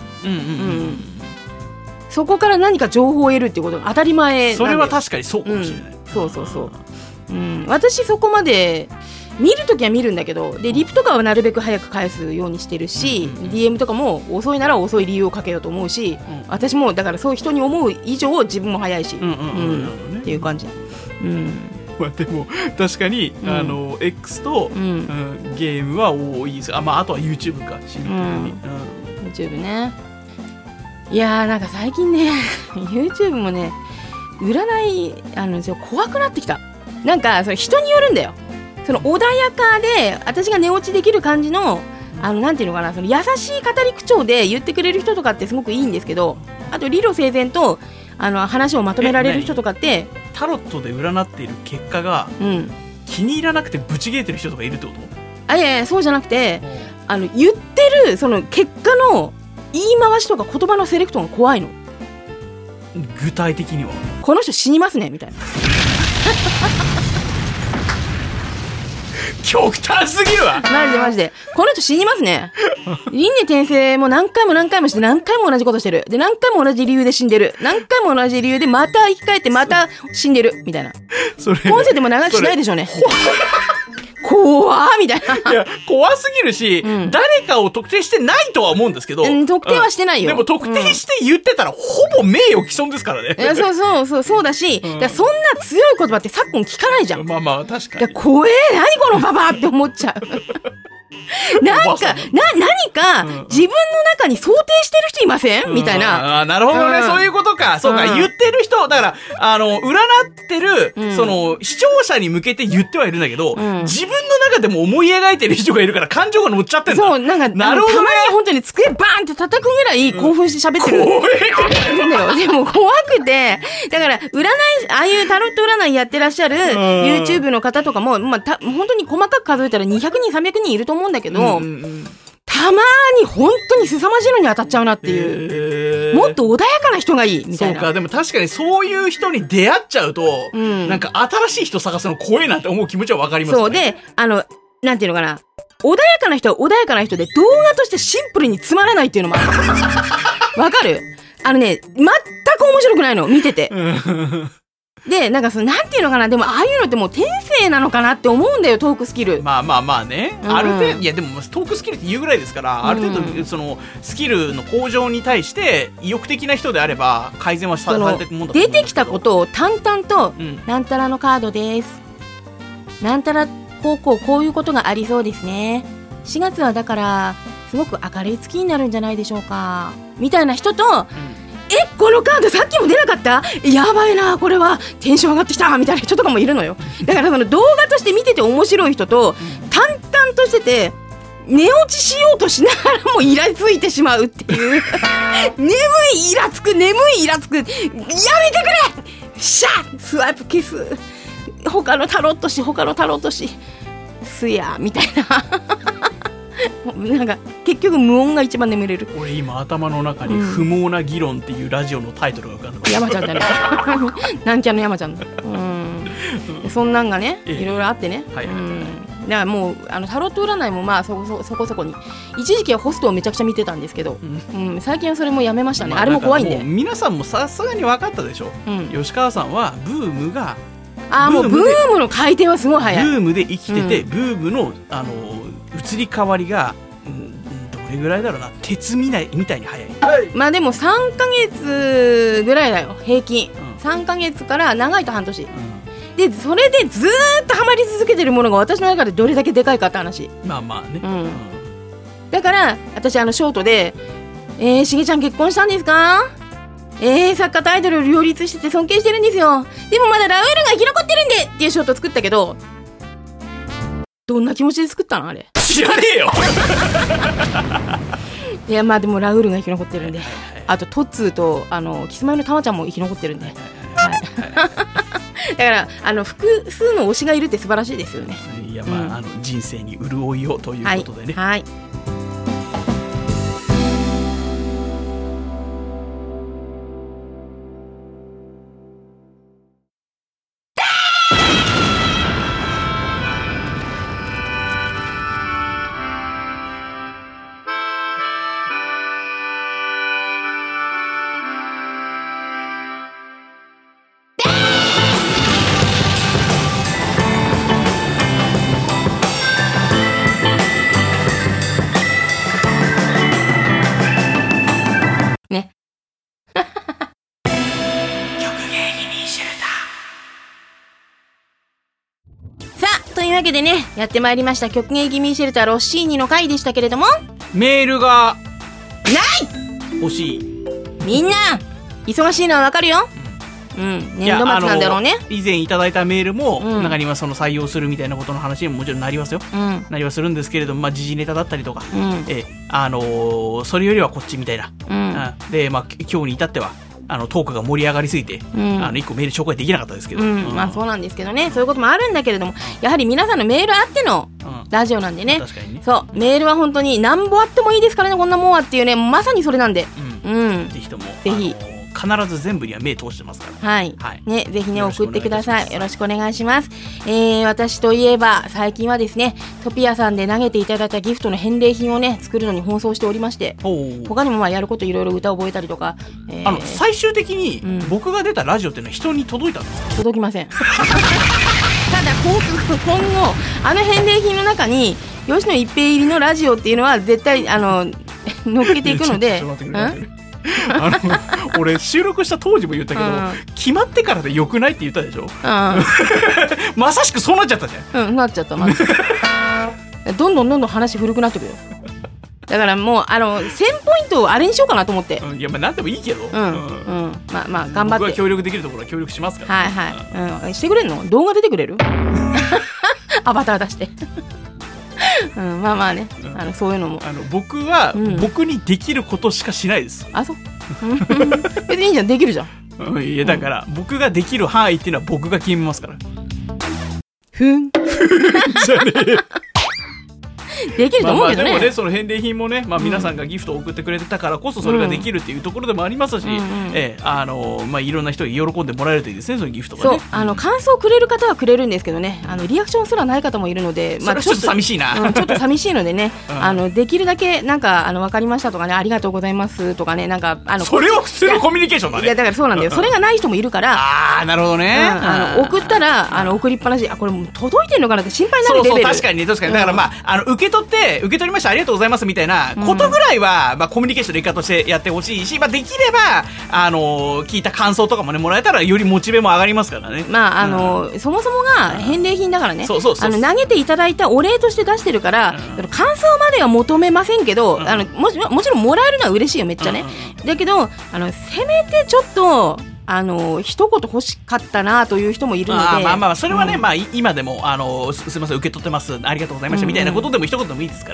そこから何か情報を得るっていうことが当たり前なんだよ。 それは確かにそうかもしれない。 そう、私そこまで見るときは見るんだけど、でリプとかはなるべく早く返すようにしてるし、DM とかも遅いなら遅い理由をかけようと思うし、私もだからそういう人に思う以上自分も早いし、っていう感じ。 まあ、でも確かに、X と、ゲームは多いです。あとは YouTube か、シンプルに、 YouTube ね。いやーなんか最近ねYouTube もね占い怖くなってきた。なんかそれ人によるんだよ。その穏やかで私が寝落ちできる感じのなんていうのかな、その優しい語り口調で言ってくれる人とかってすごくいいんですけど、あと理路整然と話をまとめられる人とかってタロットで占っている結果が、気に入らなくてブチ切れてる人とかいるってこと？ いやそうじゃなくて、言ってるその結果の言い回しとか言葉のセレクトが怖いの。 具体的にはこの人死にますねみたいな極端すぎるわマジでこの人死にますね。輪廻転生も何回もして何回も同じことしてる。で何回も同じ理由で死んでる。何回も同じ理由でまた生き返ってまた死んでるみたいな。今世でも長生きしないでしょうね。怖ーみたいな。 いや怖すぎるし、誰かを特定してないとは思うんですけど、 特定はしてないよ。 でも特定して言ってたら、ほぼ名誉毀損ですからね。 そうだし、だそんな強い言葉って昨今聞かないじゃん。 まあ確かに。 怖え何このババアって思っちゃう。何か自分の中に想定してる人いませんみたいな。 なるほどね、そういうことか。そうか、言ってる人、だから、占ってる、その、視聴者に向けて言ってはいるんだけど、自分の中でも思い描いてる人がいるから感情が乗っちゃってんだ。 そう、なんか、 なるほどね。 たまに本当に机バーンって叩くぐらい興奮して喋ってる。 怖い。でも怖くて、だから、ああいうタロット占いやってらっしゃる YouTube の方とかも、本当に細かく数えたら200人、300人いると思うんだけど、たまに本当に凄まじいのに当たっちゃうなっていう、もっと穏やかな人がいいみたいな。 そうか、でも確かにそういう人に出会っちゃうと、なんか新しい人探すの怖いなって思う気持ちはわかりますね。 そうで、なんていうのかな、穏やかな人は穏やかな人で動画としてシンプルにつまらないっていうのもある。わかる？全く面白くないの見てて。で、なんかなんていうのかな、でもああいうのってもう天性なのかなって思うんだよ、トークスキル。 まあね、ある程度、いやでもトークスキルって言うぐらいですから、ある程度そのスキルの向上に対して意欲的な人であれば改善はされていくもんだと思うんですけど。 出てきたことを淡々と、なんたらのカードです。なんたらこういうことがありそうですね。4月はだからすごく明るい月になるんじゃないでしょうか。みたいな人と、このカードさっきも出なかった？やばいな、これはテンション上がってきたみたいな人とかもいるのよ。だからその動画として見てて面白い人と、淡々としてて寝落ちしようとしながらもイラついてしまうっていう眠いイラつくやめてくれ、シャッスワイプ消す、他のタロット師すやみたいななんか結局無音が一番眠れる。 俺今頭の中に不毛な議論っていうラジオのタイトルが浮かんでます。 山ちゃんじゃねなんちゃんの山ちゃんだ。そんなんがね、いろいろあってね。だからもうタロット占いもそこそこに一時期はホストをめちゃくちゃ見てたんですけど、最近はそれもやめましたね。あれも怖いんで。 皆さんもさすがに分かったでしょ。吉川さんはブームがもうブームの回転はすごい早い。 ブームで生きてて、ブームの移り変わりが、どれぐらいだろうな、鉄みたいに早い。 でも3ヶ月ぐらいだよ平均。3ヶ月から長いと半年。でそれでずーっとハマり続けてるものが私の中でどれだけでかいかって話。 まあね。 だから私ショートでしげちゃん結婚したんですか？作家とアイドルを両立してて尊敬してるんですよ。でもまだラウールが生き残ってるんでっていうショート作ったけど、どんな気持ちで作ったのあれ。 知らねえよいやでもラウールが生き残ってるんで、あとトッツーとキスマイのたまちゃんも生き残ってるんで、だから複数の推しがいるって素晴らしいですよね。 いや人生に潤いをということでね。 はいわけでね、やってまいりました曲芸気味シェルターロッシーニの回でしたけれども、 メールがない欲しい。 みんな忙しいのはわかるよ。年度末なんだろうね。 以前いただいたメールも、中にはその採用するみたいなことの話にももちろんなりますよ、なりはするんですけれども、時事ネタだったりとか、それよりはこっちみたいな、で、今日に至ってはトークが盛り上がりすぎて、1個メール紹介できなかったですけど、 そうなんですけどね、そういうこともあるんだけれども、やはり皆さんのメールあってのラジオなんでね、 確かにね、 そうメールは本当に何本あってもいいですからね、こんなもんはっていうね、まさにそれなんで、 ぜひともぜひ必ず全部には目通してますから、 はい、ね、ぜひね送ってください。よろしくお願いします。私といえば最近はですね、トピアさんで投げていただいたギフトの返礼品をね作るのに奔走しておりまして、他にもやることいろいろ歌を覚えたりとか、 最終的に僕が出たラジオっていうのは人に届いたんですか？ 届きませんただ今後返礼品の中に吉野一平入りのラジオっていうのは絶対乗っけていくので俺収録した当時も言ったけど、決まってからでよくないって言ったでしょ、まさしくそうなっちゃったじゃん。 なっちゃったどんどん話古くなってくるよ。だからもう1000ポイントをあれにしようかなと思って、 いやなんでもいいけど、 頑張って僕は協力できるところは協力しますから、 してくれんの？動画出てくれるアバター出してまあね、そういうのも僕は、僕にできることしかしないです。 そう別にいいじゃん、できるじゃん。 いやだから、僕ができる範囲っていうのは僕が決めますから。 じゃねえできると思うけどね。 でもね、その返礼品もね、皆さんがギフトを送ってくれてたからこそそれができるっていうところでもありますし、いろんな人に喜んでもらえるといいですね、そのギフトがね。 そう、感想くれる方はくれるんですけどね、リアクションすらない方もいるので、 それはちょっと寂しいな、 ちょっと寂しいのでね、できるだけ分かりましたとかね、ありがとうございますとかね、 それは普通のコミュニケーションだね。 いやだからそうなんだよ、それがない人もいるから、 なるほどね、 送ったら送りっぱなし、これもう届いてるのかなって心配になるレベル。 確かにだから受け取りました、ありがとうございますみたいなことぐらいは、コミュニケーションの一環としてやってほしいし、できれば聞いた感想とかもねもらえたらよりモチベも上がりますからね。 そもそもが返礼品だからね、投げていただいたお礼として出してるから、感想までは求めませんけど、もちろんもらえるのは嬉しいよ、めっちゃね、だけどせめてちょっと一言欲しかったなという人もいるので、 それはね、今でもすみません受け取ってます、ありがとうございましたみたいなことでも一言でもいいですから、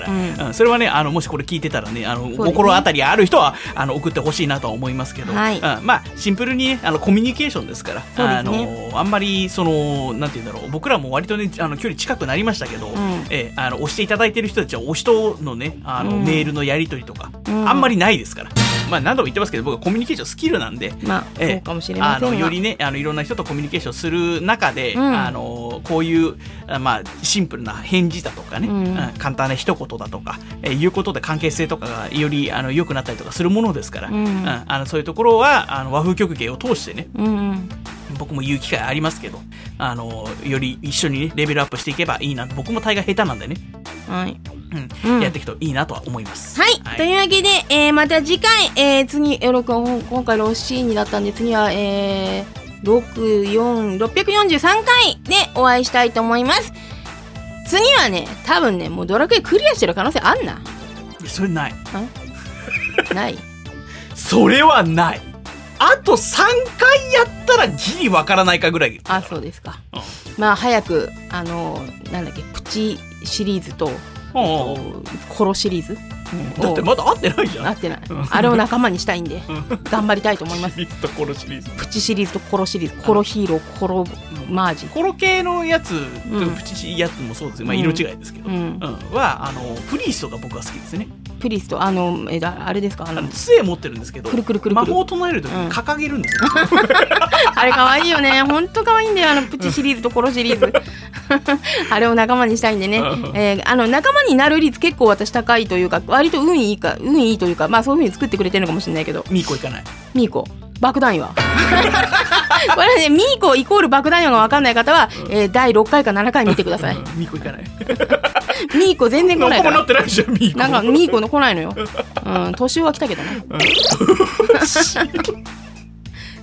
それはねもしこれ聞いてたらね心当たりある人は送ってほしいなとは思いますけど、シンプルにねコミュニケーションですから、あんまりなんていうんだろう、僕らも割とね距離近くなりましたけど、押していただいてる人たちは推しとのねメールのやり取りとかあんまりないですから。何度も言ってますけど、僕はコミュニケーションスキルなんで、 そうかもしれませんが、 よりねいろんな人とコミュニケーションする中で、こういうシンプルな返事だとかね、簡単な一言だとか、いうことで関係性とかがより良くなったりとかするものですから、そういうところは和風曲芸を通してね、僕も言う機会ありますけど、より一緒にねレベルアップしていけばいいな。僕も大概下手なんでね、やっていくといいなとは思います。 というわけで、また次回、次今回ロッシーニだったんで、次は、643回でお会いしたいと思います。次はね、多分ねもうドラクエクリアしてる可能性あんな。 それないないそれはない。あと3回やったらギリわからないかぐらい。 そうですか。早くなんだっけ、プチシリーズとコロシリーズ、 だってまだ会ってないじゃん。 会ってない、あれを仲間にしたいんで頑張りたいと思います。 シリーズとコロシリーズ、 プチシリーズとコロシリーズ、コロヒーロー、コロマージ、 コロ系のやつ、プチやつもそうですよ、色違いですけど、はプリーストが僕は好きですね。 プリースト、あれですか、 杖持ってるんですけど、 くるくるくる魔法を唱えるときに掲げるんですよ、 あれ可愛いよね、ほんと可愛いんだよ、プチシリーズとコロシリーズあれを仲間にしたいんでね、仲間になる率結構私高いというか、割と運いいというか、そういう風に作ってくれてるのかもしれないけど。 ミーコいかない。 ミーコ爆弾岩これね、ミーコイコール爆弾岩が分かんない方は、第6回か7回見てください。 ミーコいかないミーコ全然来ないから。 なってないじゃん、ミーコ。 なんかミーコの来ないのよ。年は来たけどね。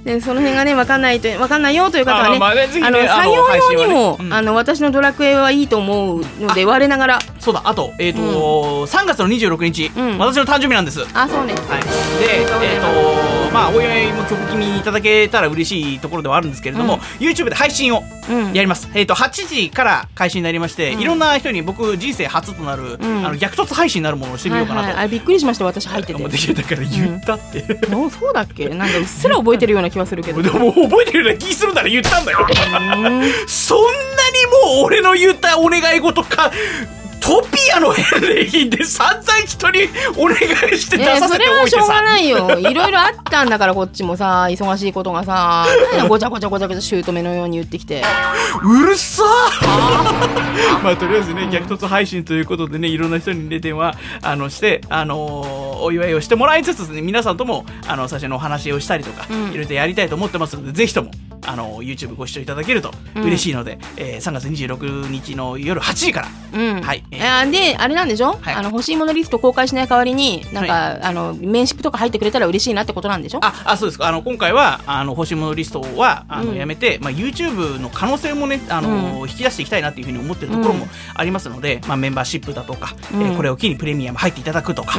でその辺がね分かんないよという方はね、 ぜひね作業用にも、 配信はね私のドラクエはいいと思うので我ながら。 そうだ、あと3月の26日、私の誕生日なんです。 あ、そうね。 はい、でお祝いも曲気にいただけたら嬉しいところではあるんですけれども、YouTube で配信をやります。8時から開始になりまして、いろんな人に僕人生初となる逆突配信になるものをしてみようかなと。 びっくりしました、私入ってて。 だから言ったって。 そうだっけ、なんかうっすら覚えてるような気はするけど。 でも覚えてるような気するなら言ったんだよ。そんなにもう俺の言ったお願い事か。トピアの返礼品で散々人にお願いして出させておいてさ、 それはしょうがないよ。いろいろあったんだから、こっちもさ、忙しいことがさ、ごちゃごちゃ姑のように言ってきて、 うるさー。とりあえずね、逆突配信ということでね、いろんな人に、ね、電話してお祝いをしてもらいつつ、ね、皆さんとも最初のお話をしたりとか、いろいろとやりたいと思ってますので、ぜひともYouTube ご視聴いただけると嬉しいので、3月26日の夜8時から、はい。 であれなんでしょ、欲しいものリスト公開しない代わりになんか、メンシップとか入ってくれたら嬉しいなってことなんでしょ。 そうです。今回は欲しいものリストはやめて、YouTube の可能性もね引き出していきたいなっていうふうに思ってるところもありますので、メンバーシップだとか、これを機にプレミアム入っていただくとか、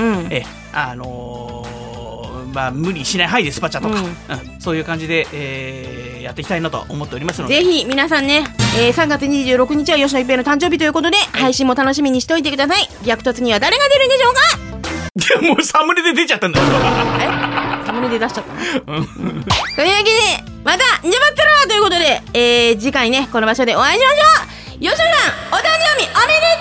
無理しない範囲でスパチャとか、そういう感じで、やっていきたいなと思っておりますので、 ぜひ皆さんね、3月26日は吉野一平の誕生日ということで、配信も楽しみにしておいてください。逆突には誰が出るんでしょうか。 いや、もうサムネで出ちゃったんだよ。 サムネで出しちゃったの。というわけでまたじゃばったらということで、次回ねこの場所でお会いしましょう。吉野さんお誕生日おめでとう。